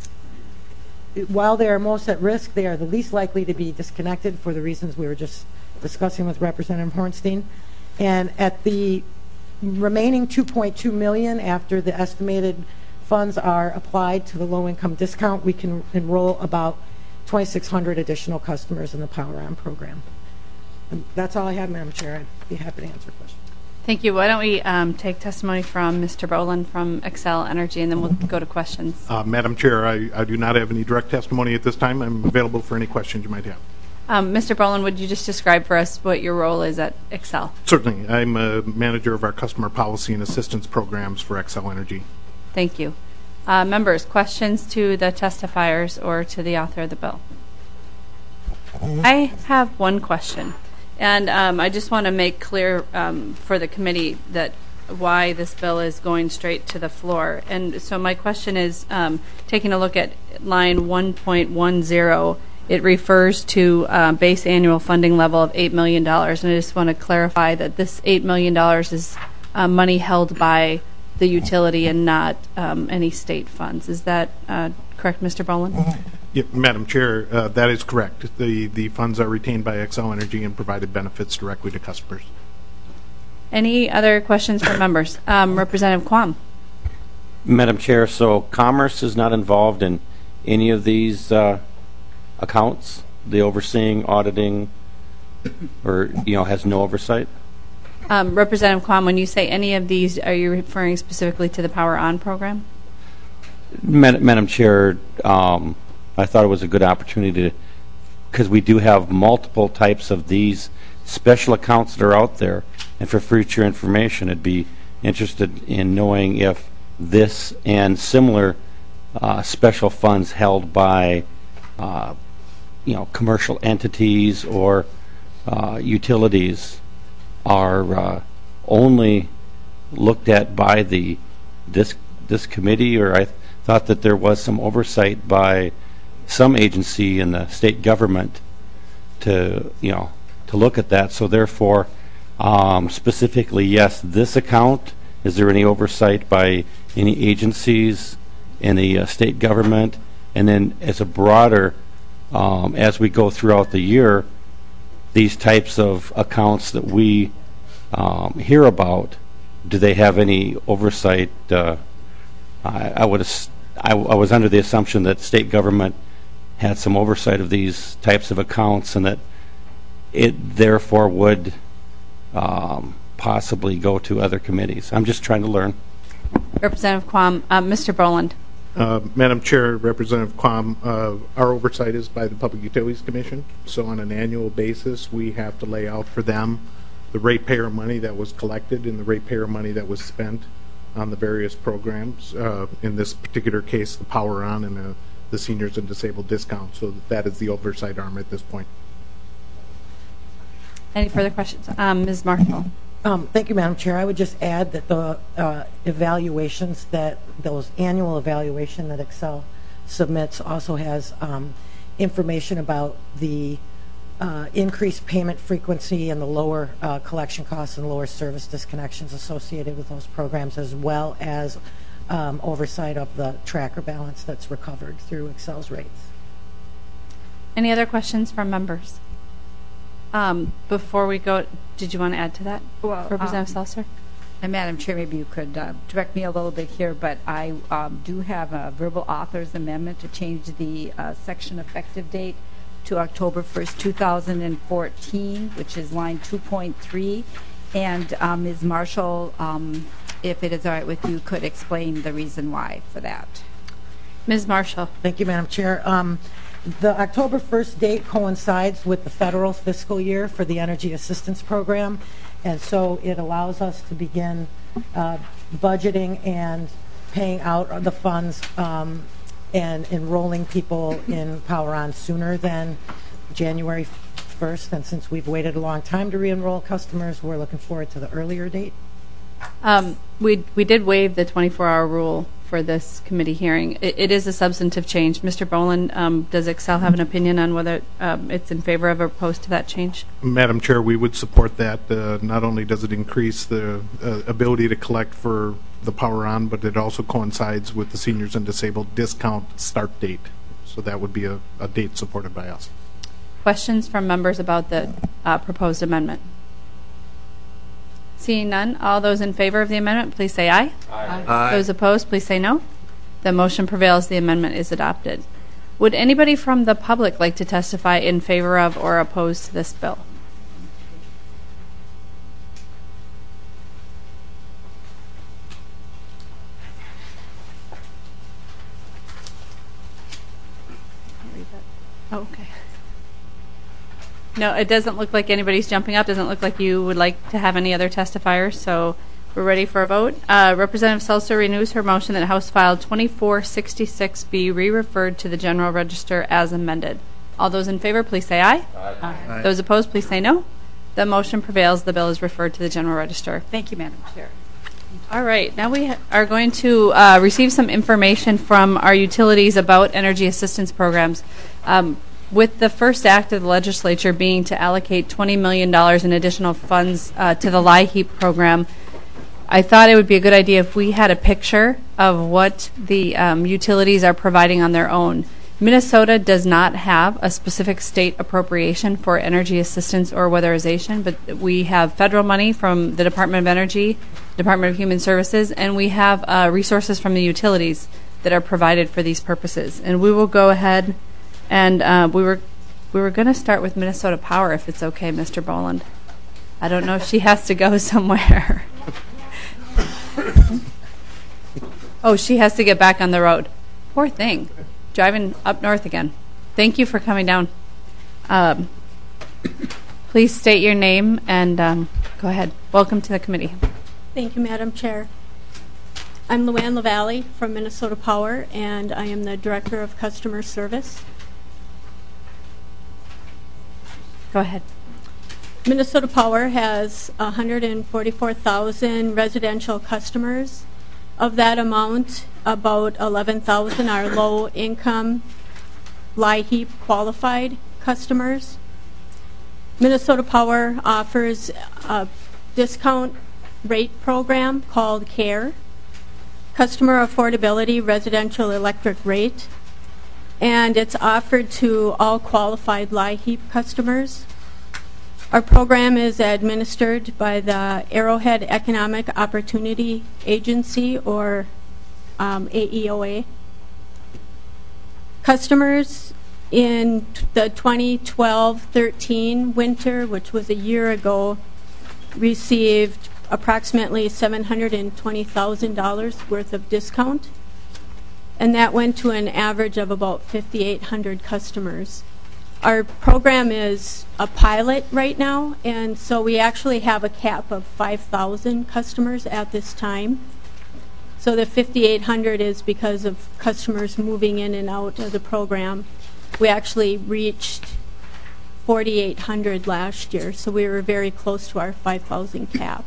[SPEAKER 11] while they are most at risk, they are the least likely to be disconnected for the reasons we were just discussing with Representative Hornstein. And at the remaining two point two million dollars after the estimated funds are applied to the low-income discount, we can enroll about twenty-six hundred additional customers in the Power On program. And that's all I have, Madam Chair. I'd be happy to answer questions.
[SPEAKER 1] Thank you. Why don't we um, take testimony from Mister Boland from Xcel Energy, and then we'll go to questions.
[SPEAKER 13] Uh, Madam Chair, I, I do not have any direct testimony at this time. I'm available for any questions you might have.
[SPEAKER 1] Um, Mister Boland, would you just describe for us what your role is at Xcel?
[SPEAKER 13] Certainly. I'm a manager of our customer policy and assistance programs for Xcel Energy.
[SPEAKER 1] Thank you. Uh, members, questions to the testifiers or to the author of the bill? I have one question, and um, I just want to make clear um, for the committee that why this bill is going straight to the floor. And so my question is, um, taking a look at line one point one zero, it refers to uh, base annual funding level of eight million dollars, and I just want to clarify that this eight million dollars is uh, money held by the utility and not um, any state funds. Is that uh, correct, Mister Boland?
[SPEAKER 13] Yeah, Madam Chair, uh, that is correct. The, the funds are retained by Xcel Energy and provided benefits directly to customers.
[SPEAKER 1] Any other questions from members? Um, Representative Quam.
[SPEAKER 3] Madam Chair, so Commerce is not involved in any of these uh, accounts, the overseeing, auditing, or, you know, has no oversight?
[SPEAKER 1] Um, Representative Quam, when you say any of these, are you referring specifically to the Power On program?
[SPEAKER 3] Mad Madam Chair, um, I thought it was a good opportunity to, because we do have multiple types of these special accounts that are out there, and for future information, I'd be interested in knowing if this and similar uh, special funds held by uh, you know, commercial entities or uh, utilities are uh, only looked at by the this this committee, or I th thought that there was some oversight by some agency in the state government to you know to look at that. So therefore, um, specifically, yes, this account. Is there any oversight by any agencies in the uh, state government? And then, as a broader, um, as we go throughout the year, these types of accounts that we um, hear about, do they have any oversight? Uh, I, I would I, I was under the assumption that state government had some oversight of these types of accounts, and that it therefore would um, possibly go to other committees. I'm just trying to learn.
[SPEAKER 1] Representative Quam, uh, Mister Boland.
[SPEAKER 13] Uh, Madam Chair, Representative Quam, uh, our oversight is by the Public Utilities Commission. So on an annual basis, we have to lay out for them the ratepayer money that was collected and the ratepayer money that was spent on the various programs. Uh, in this particular case, the Power On and the, the seniors and disabled discount. So that is the oversight arm at this point.
[SPEAKER 1] Any further questions? Um, Miz Marshall.
[SPEAKER 11] Um, thank you, Madam Chair. I would just add that the uh, evaluations that those annual evaluation that Excel submits also has um, information about the uh, increased payment frequency and the lower uh, collection costs and lower service disconnections associated with those programs, as well as um, oversight of the tracker balance that's recovered through Excel's rates.
[SPEAKER 1] Any other questions from members? Um, before we go, did you want to add to that,
[SPEAKER 10] Well,
[SPEAKER 1] Representative
[SPEAKER 10] um,
[SPEAKER 1] Seltzer?
[SPEAKER 10] And Madam Chair, maybe you could uh, direct me a little bit here, but I um, do have a verbal author's amendment to change the uh, section effective date to October first, two thousand fourteen, which is line two point three. And um, Miz Marshall, um, if it is all right with you, could explain the reason why for that.
[SPEAKER 1] Miz Marshall.
[SPEAKER 11] Thank you, Madam Chair. Um, The October first date coincides with the federal fiscal year for the Energy Assistance Program, and so it allows us to begin uh, budgeting and paying out the funds um, and enrolling people in Power On sooner than January first. And since we've waited a long time to re-enroll customers, we're looking forward to the earlier date.
[SPEAKER 1] Um, we we did waive the twenty-four hour rule for this committee hearing. It, it is a substantive change. Mister Boland, um, does Excel have an opinion on whether um, it's in favor of or opposed to that change?
[SPEAKER 13] Madam Chair, we would support that. Uh, not only does it increase the uh, ability to collect for the Power On, but it also coincides with the seniors and disabled discount start date. So that would be a, a date supported by us.
[SPEAKER 1] Questions from members about the uh, proposed amendment? Seeing none, all those in favor of the amendment, please say aye.
[SPEAKER 12] Aye. Aye.
[SPEAKER 1] Those opposed, please say no. The motion prevails. The amendment is adopted. Would anybody from the public like to testify in favor of or opposed to this bill? Oh, okay. No, it doesn't look like anybody's jumping up. Doesn't look like you would like to have any other testifiers. So we're ready for a vote. Uh, Representative Seltzer renews her motion that House File twenty-four sixty-six be re-referred to the General Register as amended. All those in favor, please say aye.
[SPEAKER 10] Aye. Aye.
[SPEAKER 1] Those opposed, please say no. The motion prevails. The bill is referred to the General Register.
[SPEAKER 10] Thank you, Madam Chair.
[SPEAKER 1] All right. Now we ha- are going to uh, receive some information from our utilities about energy assistance programs. Um, With the first act of the legislature being to allocate twenty million dollars in additional funds uh, to the LIHEAP program, I thought it would be a good idea if we had a picture of what the um, utilities are providing on their own. Minnesota does not have a specific state appropriation for energy assistance or weatherization, but we have federal money from the Department of Energy, Department of Human Services, and we have uh, resources from the utilities that are provided for these purposes. And we will go ahead and uh, we were we were going to start with Minnesota Power, if it's okay, Mister Boland. I don't know if she has to go somewhere. Oh, she has to get back on the road. Poor thing. Driving up north again. Thank you for coming down. Um, please state your name and um, go ahead. Welcome to the committee.
[SPEAKER 14] Thank you, Madam Chair. I'm Luann LaValle from Minnesota Power, and I am the Director of Customer Service.
[SPEAKER 1] Go ahead.
[SPEAKER 14] Minnesota Power has one hundred forty-four thousand residential customers. Of that amount, about eleven thousand are low-income LIHEAP qualified customers. Minnesota Power offers a discount rate program called CARE, Customer Affordability Residential Electric Rate, and it's offered to all qualified LIHEAP customers. Our program is administered by the Arrowhead Economic Opportunity Agency, or um, A E O A. Customers in t- the twenty twelve thirteen winter, which was a year ago, received approximately seven hundred twenty thousand dollars worth of discount. and that went to an average of about fifty-eight hundred customers. Our program is a pilot right now, and so we actually have a cap of five thousand customers at this time. So the fifty-eight hundred is because of customers moving in and out of the program. We actually reached forty-eight hundred last year, so we were very close to our five thousand cap.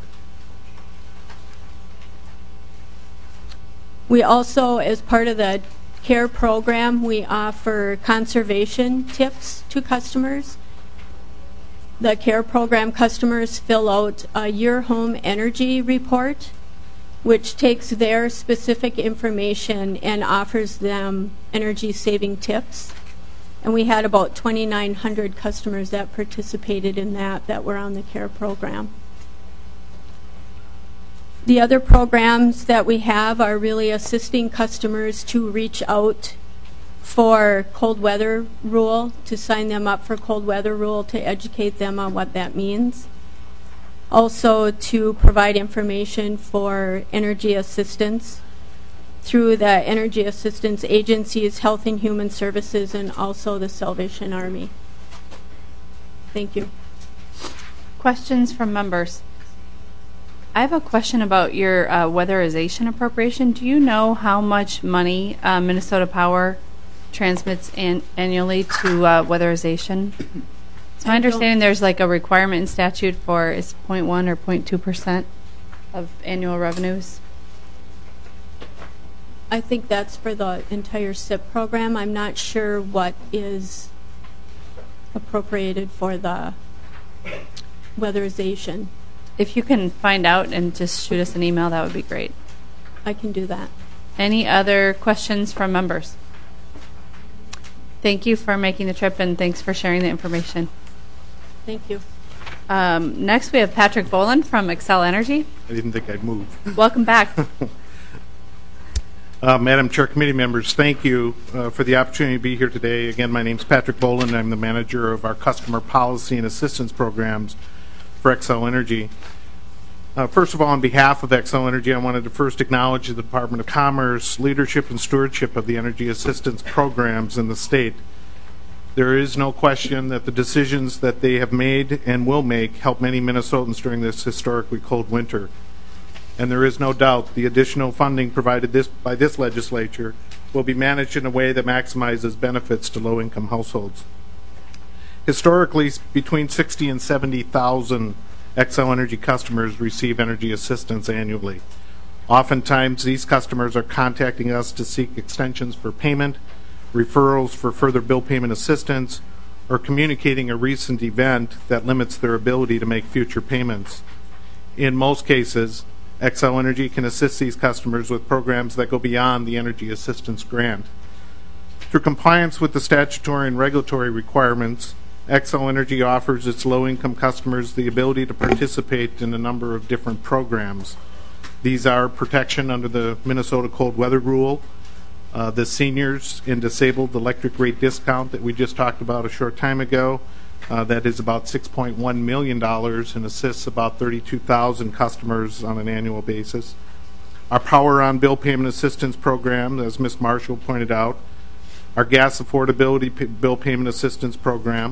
[SPEAKER 14] We also, as part of the CARE program, we offer conservation tips to customers. The CARE program customers fill out a Your Home Energy Report, which takes their specific information and offers them energy-saving tips. And we had about twenty-nine hundred customers that participated in that that were on the CARE program. The other programs that we have are really assisting customers to reach out for cold weather rule, to sign them up for cold weather rule, to educate them on what that means. Also to provide information for energy assistance through the energy assistance agencies, Health and Human Services, and also the Salvation Army. Thank you.
[SPEAKER 1] Questions from members? I have a question about your uh, weatherization appropriation. Do you know how much money uh, Minnesota Power transmits an- annually to uh, weatherization? It's my understanding there's like a requirement in statute for is zero point one or zero point two percent of annual revenues.
[SPEAKER 14] I think that's for the entire S I P program. I'm not sure what is appropriated for the weatherization.
[SPEAKER 1] If you can find out and just shoot us an email, that would be great.
[SPEAKER 14] I can do that.
[SPEAKER 1] Any other questions from members? Thank you for making the trip, and thanks for sharing the information.
[SPEAKER 14] Thank you.
[SPEAKER 1] Um, next, we have Patrick Boland from Xcel Energy.
[SPEAKER 13] I didn't think I'd move.
[SPEAKER 1] Welcome back.
[SPEAKER 13] uh, Madam Chair, committee members, thank you uh, for the opportunity to be here today. Again, my name is Patrick Boland. I'm the manager of our customer policy and assistance programs for Xcel Energy. Uh, first of all, on behalf of Xcel Energy, I wanted to first acknowledge the Department of Commerce leadership and stewardship of the energy assistance programs in the state. There is no question that the decisions that they have made and will make help many Minnesotans during this historically cold winter. And there is no doubt the additional funding provided this, by this legislature will be managed in a way that maximizes benefits to low-income households. Historically, between sixty and seventy thousand Xcel Energy customers receive energy assistance annually. Oftentimes, these customers are contacting us to seek extensions for payment, referrals for further bill payment assistance, or communicating a recent event that limits their ability to make future payments. In most cases, Xcel Energy can assist these customers with programs that go beyond the energy assistance grant. Through compliance with the statutory and regulatory requirements, Xcel Energy offers its low-income customers the ability to participate in a number of different programs. These are protection under the Minnesota Cold Weather Rule, uh, the seniors and disabled electric rate discount that we just talked about a short time ago. Uh, that is about six point one million dollars and assists about thirty-two thousand customers on an annual basis. Our Power On Bill Payment Assistance Program, as Miz Marshall pointed out, our Gas Affordability P- Bill Payment Assistance Program,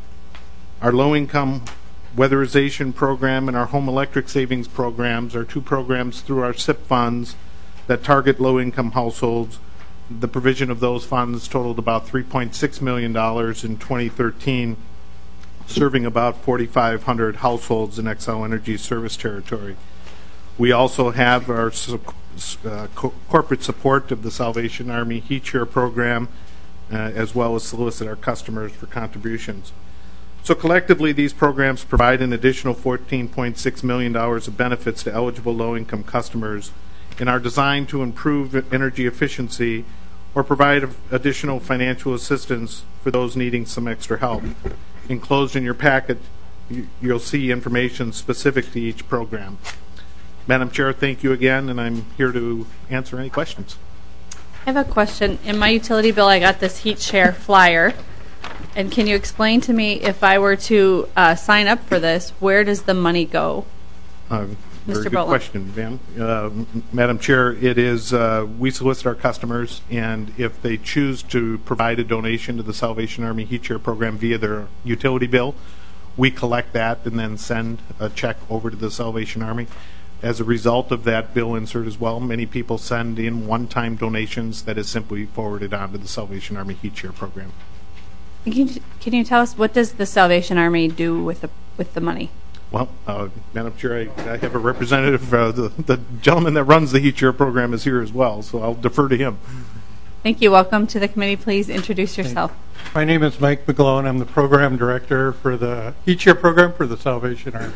[SPEAKER 13] our low-income weatherization program, and our home electric savings programs are two programs through our S I P funds that target low-income households. The provision of those funds totaled about three point six million dollars in twenty thirteen, serving about forty-five hundred households in Xcel Energy service territory. We also have our uh, co- corporate support of the Salvation Army Heat Share program, uh, as well as solicit our customers for contributions. So collectively, these programs provide an additional fourteen point six million dollars of benefits to eligible low-income customers and are designed to improve energy efficiency or provide additional financial assistance for those needing some extra help. Enclosed in your packet, you, you'll see information specific to each program. Madam Chair, thank you again, and I'm here to answer any questions.
[SPEAKER 1] I have a question. In my utility bill, I got this heat share flyer. And can you explain to me, if I were to uh, sign up for this, where does the money go?
[SPEAKER 13] Uh,
[SPEAKER 7] Very
[SPEAKER 1] Mister
[SPEAKER 7] good
[SPEAKER 1] Boland.
[SPEAKER 7] question, Van. Uh, m- Madam Chair, it is, uh, we solicit our customers, and if they choose to provide a donation to the Salvation Army Heat Share Program via their utility bill, we collect that and then send a check over to the Salvation Army. As a result of that bill insert as well, many people send in one-time donations that is simply forwarded on to the Salvation Army Heat Share Program.
[SPEAKER 1] Can you, can you tell us what does the Salvation Army do with the with the money?
[SPEAKER 7] Well, uh, Madam Chair, I, I have a representative. Uh, the, the gentleman that runs the Heat Share Program is here as well, so I'll defer to him.
[SPEAKER 1] Thank you. Welcome to the committee. Please introduce yourself.
[SPEAKER 15] My name is Mike McGlone. I'm the program director for the Heat Share Program for the Salvation Army.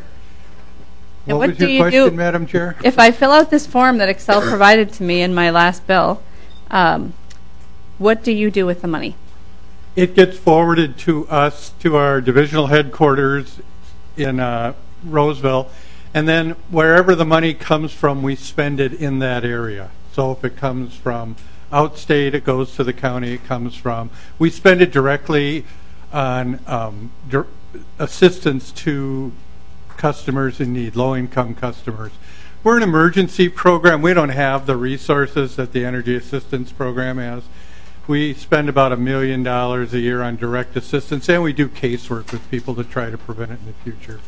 [SPEAKER 1] And
[SPEAKER 15] What,
[SPEAKER 1] what
[SPEAKER 15] was
[SPEAKER 1] do
[SPEAKER 15] your
[SPEAKER 1] you
[SPEAKER 15] question,
[SPEAKER 1] do-
[SPEAKER 15] Madam Chair?
[SPEAKER 1] If I fill out this form that Excel provided to me in my last bill, um, what do you do with the money?
[SPEAKER 15] It gets forwarded to us, to our divisional headquarters in uh, Roseville, and then wherever the money comes from, we spend it in that area. So if it comes from outstate, it goes to the county it comes from. We spend it directly on um, dir- assistance to customers in need, low-income customers. We're an emergency program. We don't have the resources that the Energy Assistance Program has. We spend about a million dollars a year on direct assistance, and we do casework with people to try to prevent it in the future.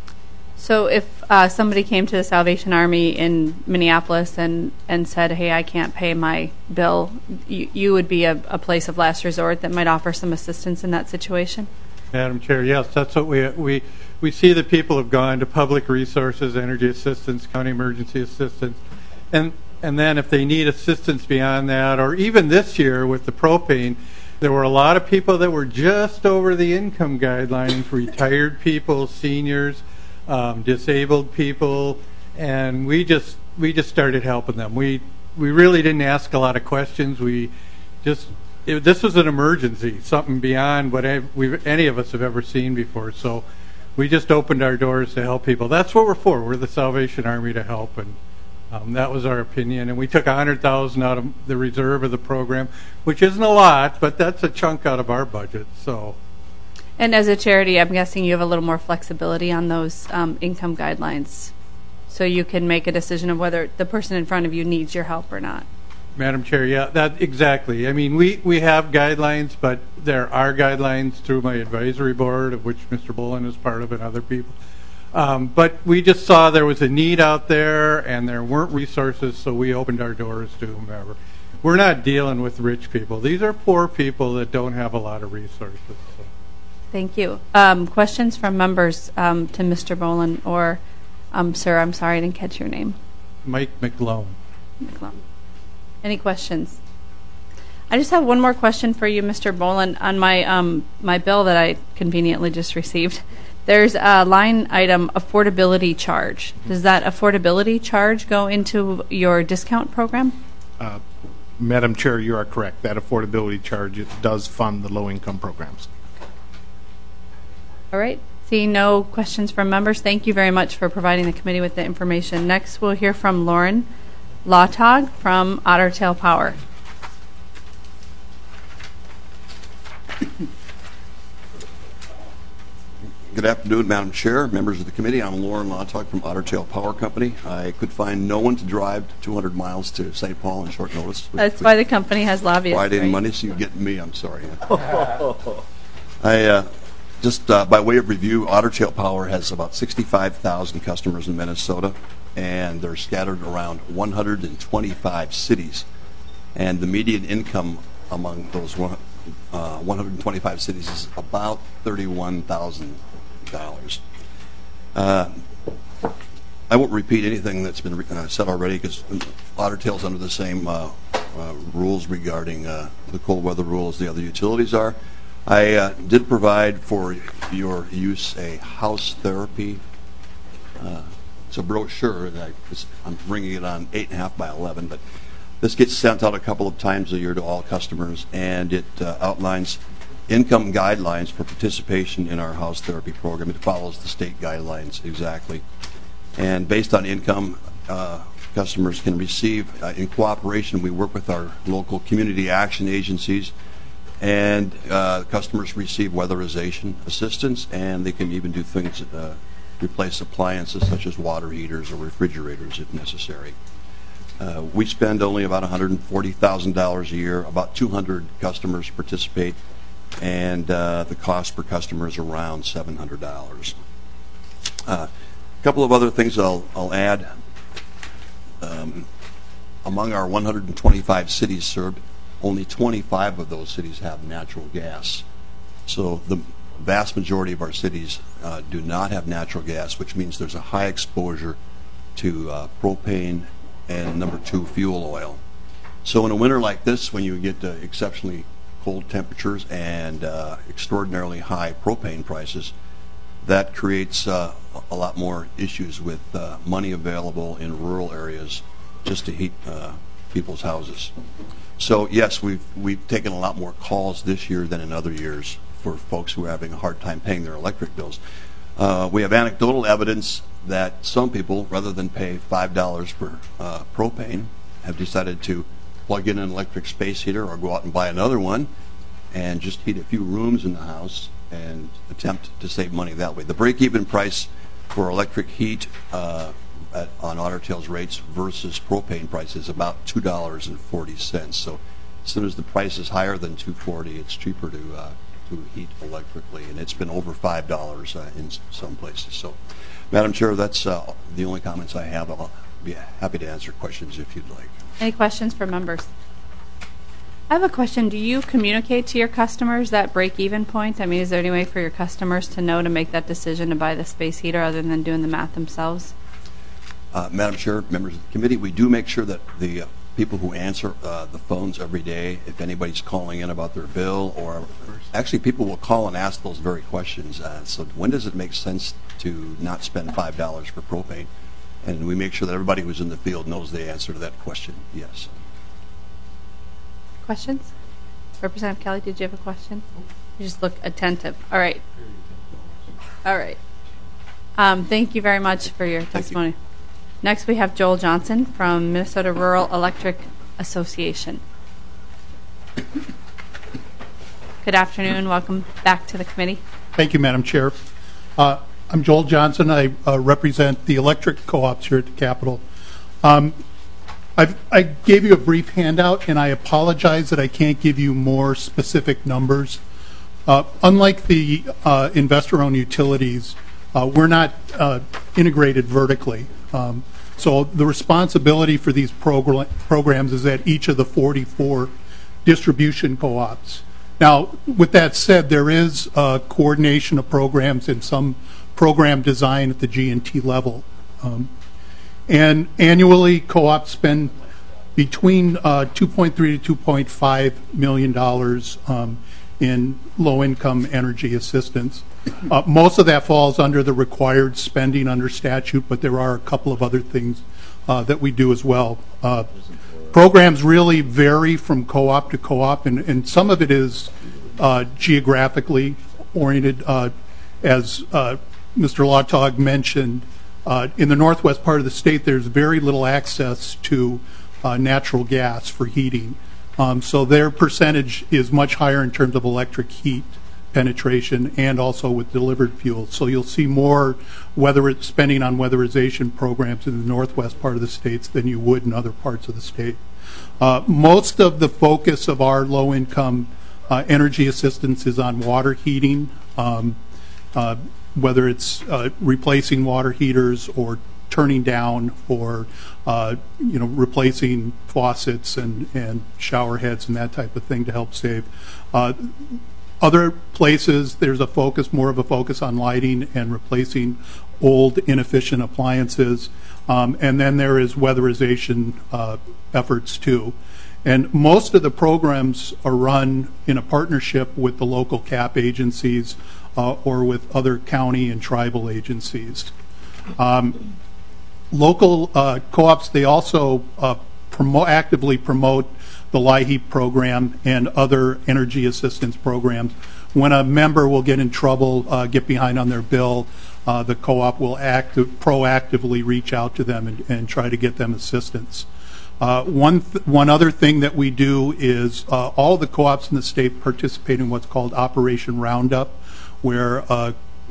[SPEAKER 1] So if uh, somebody came to the Salvation Army in Minneapolis and, and said, hey, I can't pay my bill, you, you would be a, a place of last resort that might offer some assistance in that situation?
[SPEAKER 15] Madam Chair, yes, that's what we we we see that people have gone to public resources, energy assistance, county emergency assistance, and and then if they need assistance beyond that, or even this year with the propane, there were a lot of people that were just over the income guidelines, retired people, seniors, um, disabled people, and we just we just started helping them. We we really didn't ask a lot of questions. We just It, this was an emergency, something beyond what I, we've, any of us have ever seen before. So we just opened our doors to help people. That's what we're for. We're the Salvation Army to help, and um, that was our opinion. And we took one hundred thousand dollars out of the reserve of the program, which isn't a lot, but that's a chunk out of our budget. So.
[SPEAKER 1] And as a charity, I'm guessing you have a little more flexibility on those um, income guidelines, so you can make a decision of whether the person in front of you needs your help or not.
[SPEAKER 15] Madam Chair, yeah, that exactly. I mean, we, we have guidelines, but there are guidelines through my advisory board, of which Mister Boland is part of, and other people. Um, but we just saw there was a need out there, and there weren't resources, so we opened our doors to whomever. We're not dealing with rich people. These are poor people that don't have a lot of resources. So.
[SPEAKER 1] Thank you. Um, questions from members um, to Mister Boland, or, um, sir, I'm sorry, I didn't catch your name.
[SPEAKER 15] Mike McGlone.
[SPEAKER 1] McGlone. Any questions? I just have one more question for you, Mister Boland. On my um, my bill that I conveniently just received, there's a line item, affordability charge. Does that affordability charge go into your discount program?
[SPEAKER 7] Uh, Madam Chair, you are correct. That affordability charge, it does fund the low-income programs.
[SPEAKER 1] All right. Seeing no questions from members, thank you very much for providing the committee with the information. Next, we'll hear from Lauren Lautog from Otter Tail Power.
[SPEAKER 16] Good afternoon, Madam Chair, members of the committee. I'm Lauren Lautog from Otter Tail Power Company. I could find no one to drive two hundred miles to Saint Paul on short notice.
[SPEAKER 1] That's why the company has lobbyists.
[SPEAKER 16] Friday and
[SPEAKER 1] right?
[SPEAKER 16] Monday, so you get me. I'm sorry. I uh, just uh, by way of review, Otter Tail Power has about sixty-five thousand customers in Minnesota, and they're scattered around one hundred twenty-five cities. And the median income among those one, uh, one hundred twenty-five cities is about thirty-one thousand dollars. Uh, I won't repeat anything that's been uh, said already, because Otter Tail's under the same uh, uh, rules regarding uh, the cold weather rule as the other utilities are. I uh, did provide for your use a house therapy. Uh, it's a brochure that I, I'm bringing it on eight and a half by eleven, but this gets sent out a couple of times a year to all customers, and it uh, outlines income guidelines for participation in our house therapy program. It follows the state guidelines exactly. And based on income, uh, customers can receive, uh, in cooperation, we work with our local community action agencies, and uh, customers receive weatherization assistance, and they can even do things uh, replace appliances such as water heaters or refrigerators if necessary. Uh, we spend only about one hundred forty thousand dollars a year. About two hundred customers participate, and uh, the cost per customer is around seven hundred dollars. Uh, a couple of other things I'll, I'll add. Um, among our one hundred twenty-five cities served, only twenty-five of those cities have natural gas. So the vast majority of our cities uh, do not have natural gas, which means there's a high exposure to uh, propane and, number two, fuel oil. So in a winter like this, when you get uh, exceptionally cold temperatures and uh, extraordinarily high propane prices, that creates uh, a lot more issues with uh, money available in rural areas just to heat uh, people's houses. So yes, we've we've taken a lot more calls this year than in other years for folks who are having a hard time paying their electric bills. Uh, we have anecdotal evidence that some people, rather than pay five dollars for uh, propane, have decided to plug in an electric space heater or go out and buy another one and just heat a few rooms in the house and attempt to save money that way. The break-even price for electric heat uh, at, on Otter Tail's rates versus propane price is about two dollars and forty cents. So as soon as the price is higher than two dollars and forty cents, it's cheaper to uh, to heat electrically, and it's been over five dollars uh, in some places. So, Madam Chair, that's uh, the only comments I have. I'll be happy to answer questions if you'd like.
[SPEAKER 1] Any questions from members? I have a question. Do you communicate to your customers that break-even point? I mean, is there any way for your customers to know to make that decision to buy the space heater other than doing the math themselves?
[SPEAKER 16] Uh, Madam Chair, members of the committee, we do make sure that the uh, people who answer uh, the phones every day, if anybody's calling in about their bill, or actually people will call and ask those very questions. Uh, so when does it make sense to not spend five dollars for propane? And we make sure that everybody who's in the field knows the answer to that question, yes.
[SPEAKER 1] Questions? Representative Kelly, did you have a question? You just look attentive. All right. All right. Um, thank you very much for your testimony. Next, we have Joel Johnson from Minnesota Rural Electric Association. Good afternoon. Welcome back to the committee.
[SPEAKER 17] Thank you, Madam Chair. Uh, I'm Joel Johnson. I uh, represent the electric co-ops here at the Capitol. Um, I've, I gave you a brief handout, and I apologize that I can't give you more specific numbers. Uh, unlike the uh, investor-owned utilities, uh, we're not uh, integrated vertically. Um, so the responsibility for these progr programs is at each of the forty-four distribution co-ops. Now, with that said, there is uh, coordination of programs and some program design at the G and T level. Um, and annually, co-ops spend between uh, two point three to two point five million dollars um, in low-income energy assistance. Uh, most of that falls under the required spending under statute, but there are a couple of other things uh, that we do as well. Uh, programs really vary from co-op to co-op, and, and some of it is uh, geographically oriented. Uh, as uh, Mister Lautog mentioned, uh, in the northwest part of the state, there's very little access to uh, natural gas for heating. Um, so their percentage is much higher in terms of electric heat penetration and also with delivered fuel. So you'll see more weather spending on weatherization programs in the northwest part of the states than you would in other parts of the state. Uh, most of the focus of our low-income uh, energy assistance is on water heating, um, uh, whether it's uh, replacing water heaters or turning down or uh, you know, replacing faucets and, and shower heads and that type of thing to help save. Uh, Other places, there's a focus, more of a focus on lighting and replacing old, inefficient appliances. Um, and then there is weatherization uh, efforts too. And most of the programs are run in a partnership with the local C A P agencies uh, or with other county and tribal agencies. Um, local uh, co-ops, they also uh, promote, actively promote the LIHEAP program and other energy assistance programs. When a member will get in trouble, uh, get behind on their bill, uh, the co-op will act proactively reach out to them and, and try to get them assistance. Uh, one, th one other thing that we do is uh, all the co-ops in the state participate in what's called Operation Roundup, where uh,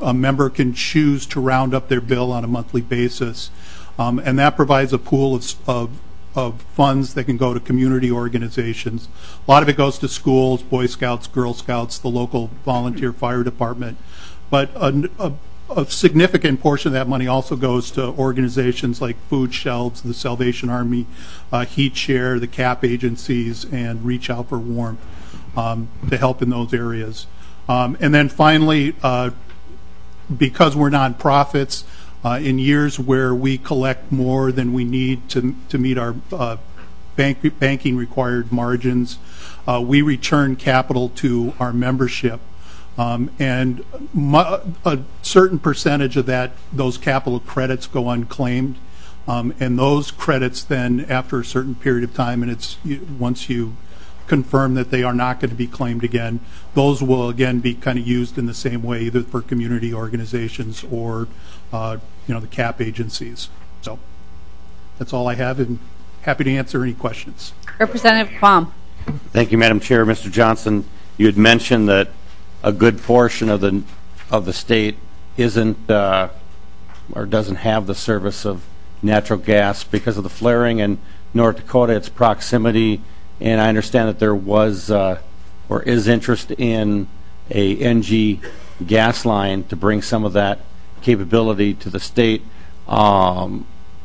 [SPEAKER 17] a member can choose to round up their bill on a monthly basis. Um, and that provides a pool of, of, of funds that can go to community organizations. A lot of it goes to schools, Boy Scouts, Girl Scouts, the local volunteer fire department. But a, a, a significant portion of that money also goes to organizations like Food Shelves, the Salvation Army, uh, Heat Share, the C A P agencies, and Reach Out for Warmth um, to help in those areas. Um, and then finally, uh, because we're nonprofits, uh, in years where we collect more than we need to, to meet our uh, bank, banking required margins, uh, we return capital to our membership. Um, and mu a certain percentage of that, those capital credits go unclaimed. Um, and those credits then, after a certain period of time, and it's once you confirm that they are not going to be claimed again, those will again be kind of used in the same way, either for community organizations or uh, you know, the C A P agencies. So that's all I have, and happy to answer any questions.
[SPEAKER 1] Representative Quam.
[SPEAKER 3] Thank you, Madam Chair. Mister Johnson, you had mentioned that a good portion of the of the state isn't uh, or doesn't have the service of natural gas because of the flaring in North Dakota, its proximity, and I understand that there was uh, or is interest in a N G gas line to bring some of that capability to the state. Um,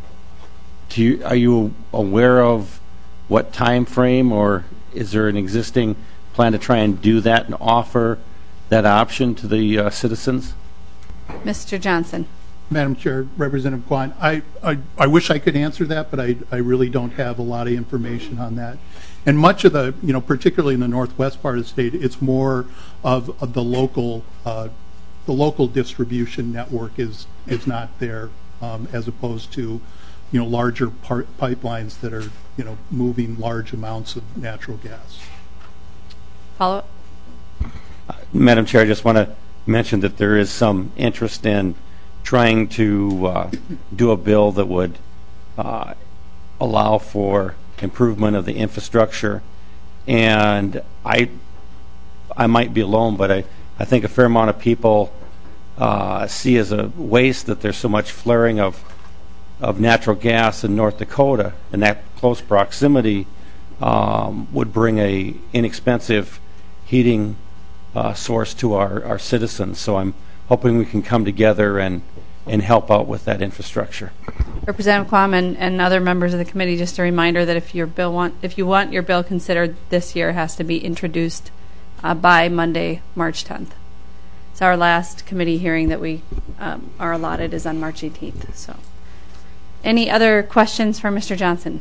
[SPEAKER 3] do you, are you aware of what time frame, or is there an existing plan to try and do that and offer that option to the uh, citizens?
[SPEAKER 1] Mister Johnson.
[SPEAKER 17] Madam Chair, Representative Kwan, I, I, I wish I could answer that, but I, I really don't have a lot of information on that. And much of the, you know, particularly in the northwest part of the state, it's more of, of the local, uh, the local distribution network is is not there, um, as opposed to, you know, larger part, pipelines that are, you know, moving large amounts of natural gas.
[SPEAKER 1] Follow up.
[SPEAKER 3] Uh, Madam Chair, I just want to mention that there is some interest in trying to uh, do a bill that would uh, allow for improvement of the infrastructure, and I I might be alone, but I, I think a fair amount of people uh, see as a waste that there's so much flaring of of natural gas in North Dakota, and that close proximity um, would bring a inexpensive heating uh, source to our, our citizens. So I'm hoping we can come together and and help out with that infrastructure.
[SPEAKER 1] Representative Quam and, and other members of the committee, just a reminder that if your bill want if you want your bill considered this year, it has to be introduced uh, by Monday, March tenth. So our last committee hearing that we um, are allotted is on March eighteenth. So, any other questions for Mister Johnson?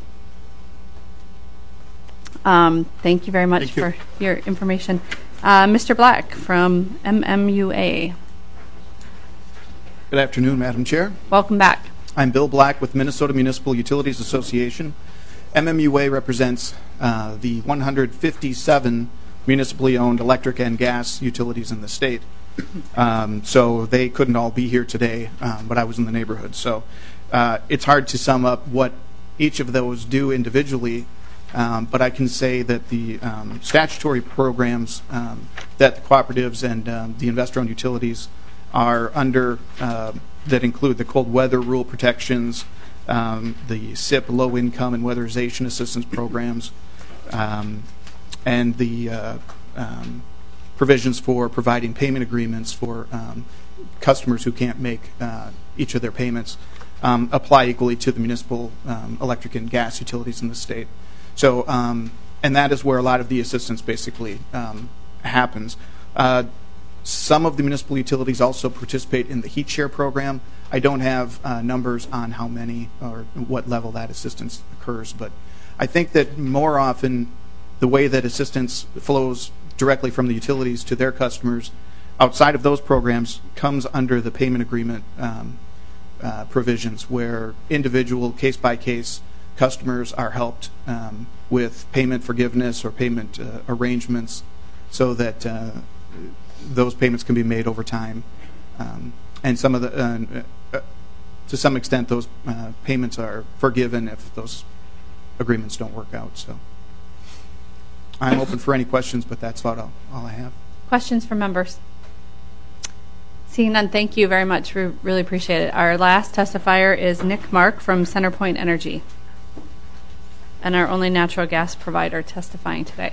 [SPEAKER 1] Um, thank you very much
[SPEAKER 17] Thank you.
[SPEAKER 1] for your information. Uh, Mister Black from M M U A.
[SPEAKER 18] Good afternoon, Madam Chair.
[SPEAKER 1] Welcome back.
[SPEAKER 18] I'm Bill Black with Minnesota Municipal Utilities Association. M M U A represents uh, the one hundred fifty-seven municipally owned electric and gas utilities in the state. Um, so they couldn't all be here today, um, but I was in the neighborhood. So uh, it's hard to sum up what each of those do individually, um, but I can say that the um, statutory programs um, that the cooperatives and um, the investor-owned utilities are under, uh, that include the cold weather rule protections, um, the S I P low income and weatherization assistance programs, um, and the uh, um, provisions for providing payment agreements for um, customers who can't make uh, each of their payments um, apply equally to the municipal um, electric and gas utilities in the state. So, um, and that is where a lot of the assistance basically um, happens. Uh, Some of the municipal utilities also participate in the heat share program. I don't have uh, numbers on how many or what level that assistance occurs, but I think that more often the way that assistance flows directly from the utilities to their customers outside of those programs comes under the payment agreement um, uh, provisions, where individual case-by-case customers are helped um, with payment forgiveness or payment uh, arrangements so that uh, those payments can be made over time, um, and some of the, uh, uh, to some extent, those uh, payments are forgiven if those agreements don't work out. So, I'm open for any questions, but that's about all, all I have.
[SPEAKER 1] Questions from members? Seeing none, thank you very much. We really appreciate it. Our last testifier is Nick Mark from CenterPoint Energy, and our only natural gas provider testifying today.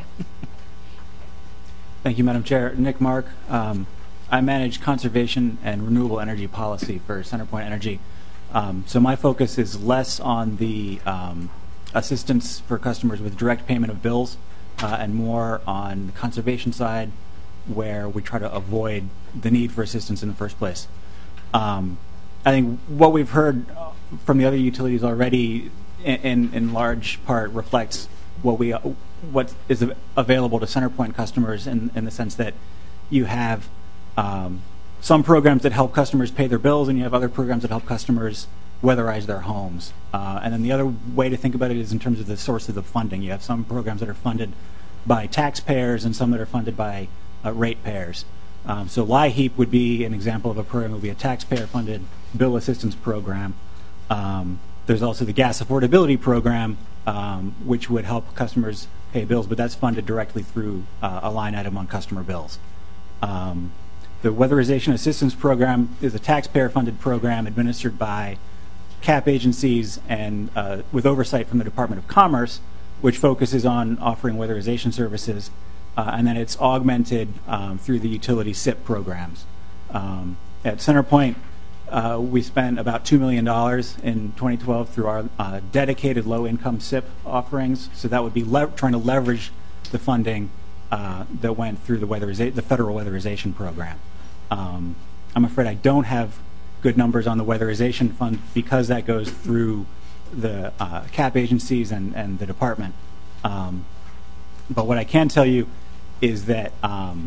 [SPEAKER 19] Thank you, Madam Chair. Nick Mark. Um, I manage conservation and renewable energy policy for CenterPoint Energy. Um, so my focus is less on the um, assistance for customers with direct payment of bills uh, and more on the conservation side, where we try to avoid the need for assistance in the first place. Um, I think what we've heard from the other utilities already in, in, in large part reflects what we what is available to CenterPoint customers in, in the sense that you have um, some programs that help customers pay their bills, and you have other programs that help customers weatherize their homes. Uh, and then the other way to think about it is in terms of the sources of funding. You have some programs that are funded by taxpayers and some that are funded by uh, ratepayers. Um, so LIHEAP would be an example of a program that would be a taxpayer-funded bill assistance program. Um, there's also the gas affordability program, um, which would help customers pay bills, but that's funded directly through uh, a line item on customer bills. Um, the weatherization assistance program is a taxpayer-funded program administered by C A P agencies and uh, with oversight from the Department of Commerce, which focuses on offering weatherization services, uh, and then it's augmented um, through the utility S I P programs. Um, at CenterPoint, uh, we spent about two million dollars in twenty twelve through our uh, dedicated low-income S I P offerings, so that would be trying to leverage the funding uh, that went through the, weatheriza the federal weatherization program. Um, I'm afraid I don't have good numbers on the weatherization fund because that goes through the uh, C A P agencies and, and the department. Um, but what I can tell you is that um,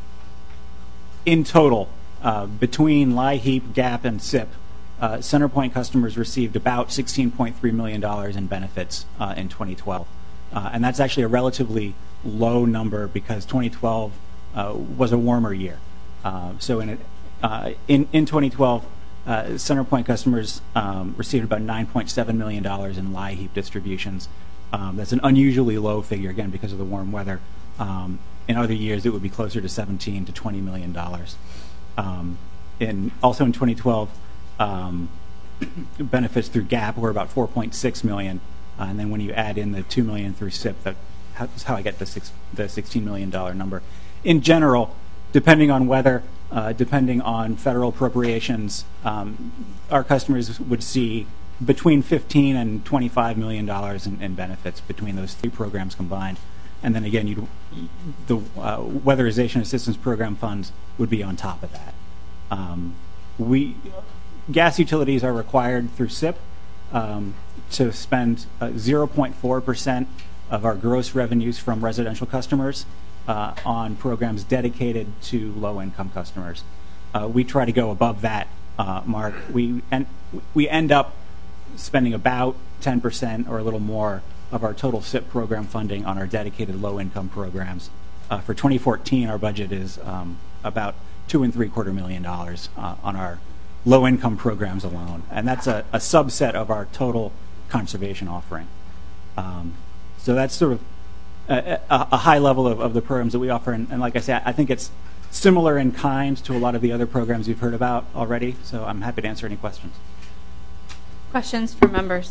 [SPEAKER 19] in total, uh, between LIHEAP, G A P, and S I P, uh, CenterPoint customers received about sixteen point three million dollars in benefits uh, in twenty twelve. Uh, and that's actually a relatively low number because twenty twelve uh, was a warmer year. Uh, so in, uh, in, in twenty twelve, Uh, CenterPoint customers um, received about nine point seven million dollars in LIHEAP distributions. Um, that's an unusually low figure, again, because of the warm weather. Um, in other years, it would be closer to seventeen to twenty million dollars. Um, in, also in twenty twelve, um, benefits through G A P were about four point six million dollars. Uh, and then when you add in the two million dollars through S I P, that's how I get the, six, the sixteen million dollars number. In general, depending on weather, Uh, depending on federal appropriations, um, our customers would see between fifteen and twenty-five million dollars in, in benefits between those three programs combined. And then again, you'd, the uh, weatherization assistance program funds would be on top of that. Um, we gas utilities are required through S I P um, to spend uh, zero point four percent of our gross revenues from residential customers Uh, on programs dedicated to low-income customers. Uh, we try to go above that uh, mark. We, en we end up spending about ten percent or a little more of our total S I P program funding on our dedicated low-income programs. Uh, for twenty fourteen, our budget is um, about two and three quarter million dollars uh, on our low-income programs alone, and that's a, a subset of our total conservation offering. Um, so that's sort of A, a, a high level of, of the programs that we offer, and, and like I said, I think it's similar in kind to a lot of the other programs you've heard about already, so I'm happy to answer any questions.
[SPEAKER 1] Questions from members?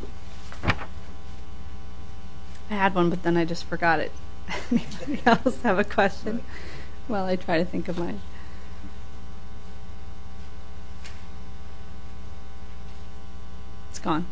[SPEAKER 1] I had one, but then I just forgot it. Anybody else have a question? Well, I try to think of mine. It's gone.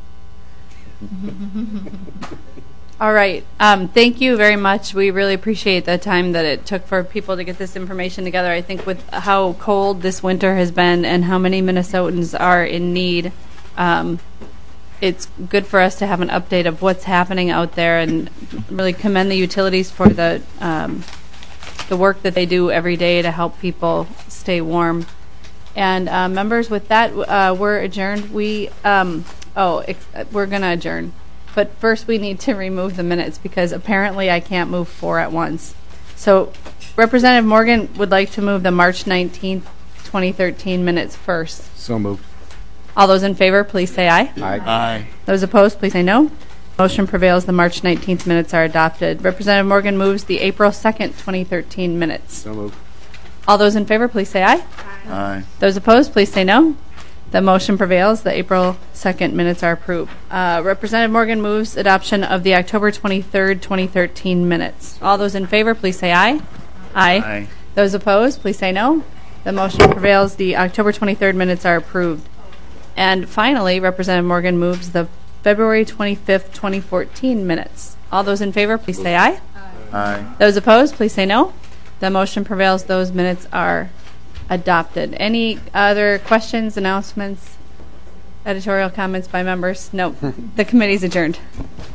[SPEAKER 1] All right. Um, thank you very much. We really appreciate the time that it took for people to get this information together. I think with how cold this winter has been and how many Minnesotans are in need, um, it's good for us to have an update of what's happening out there, and really commend the utilities for the um, the work that they do every day to help people stay warm. And uh, members, with that, uh, we're adjourned. We um, oh, ex we're gonna adjourn. But first we need to remove the minutes because apparently I can't move four at once. So Representative Morgan would like to move the March nineteenth, twenty thirteen minutes first.
[SPEAKER 2] So moved.
[SPEAKER 1] All those in favor, please say aye.
[SPEAKER 2] Aye.
[SPEAKER 12] Aye.
[SPEAKER 1] Those opposed, please say no. Motion prevails. The March nineteenth minutes are adopted. Representative Morgan moves the April second, twenty thirteen minutes.
[SPEAKER 2] So moved.
[SPEAKER 1] All those in favor, please say aye.
[SPEAKER 12] Aye.
[SPEAKER 1] Those opposed, please say no. The motion prevails. The April second minutes are approved. Uh, Representative Morgan moves adoption of the October twenty-third, twenty thirteen minutes. All those in favor, please say aye. Aye.
[SPEAKER 12] Aye.
[SPEAKER 1] Those opposed, please say no. The motion prevails. The October twenty-third minutes are approved. And finally, Representative Morgan moves the February twenty-fifth, twenty fourteen minutes. All those in favor, please say aye.
[SPEAKER 12] Aye.
[SPEAKER 1] Those opposed, please say no. The motion prevails. Those minutes are adopted. Any other questions, announcements, editorial comments by members? No. The committee's adjourned.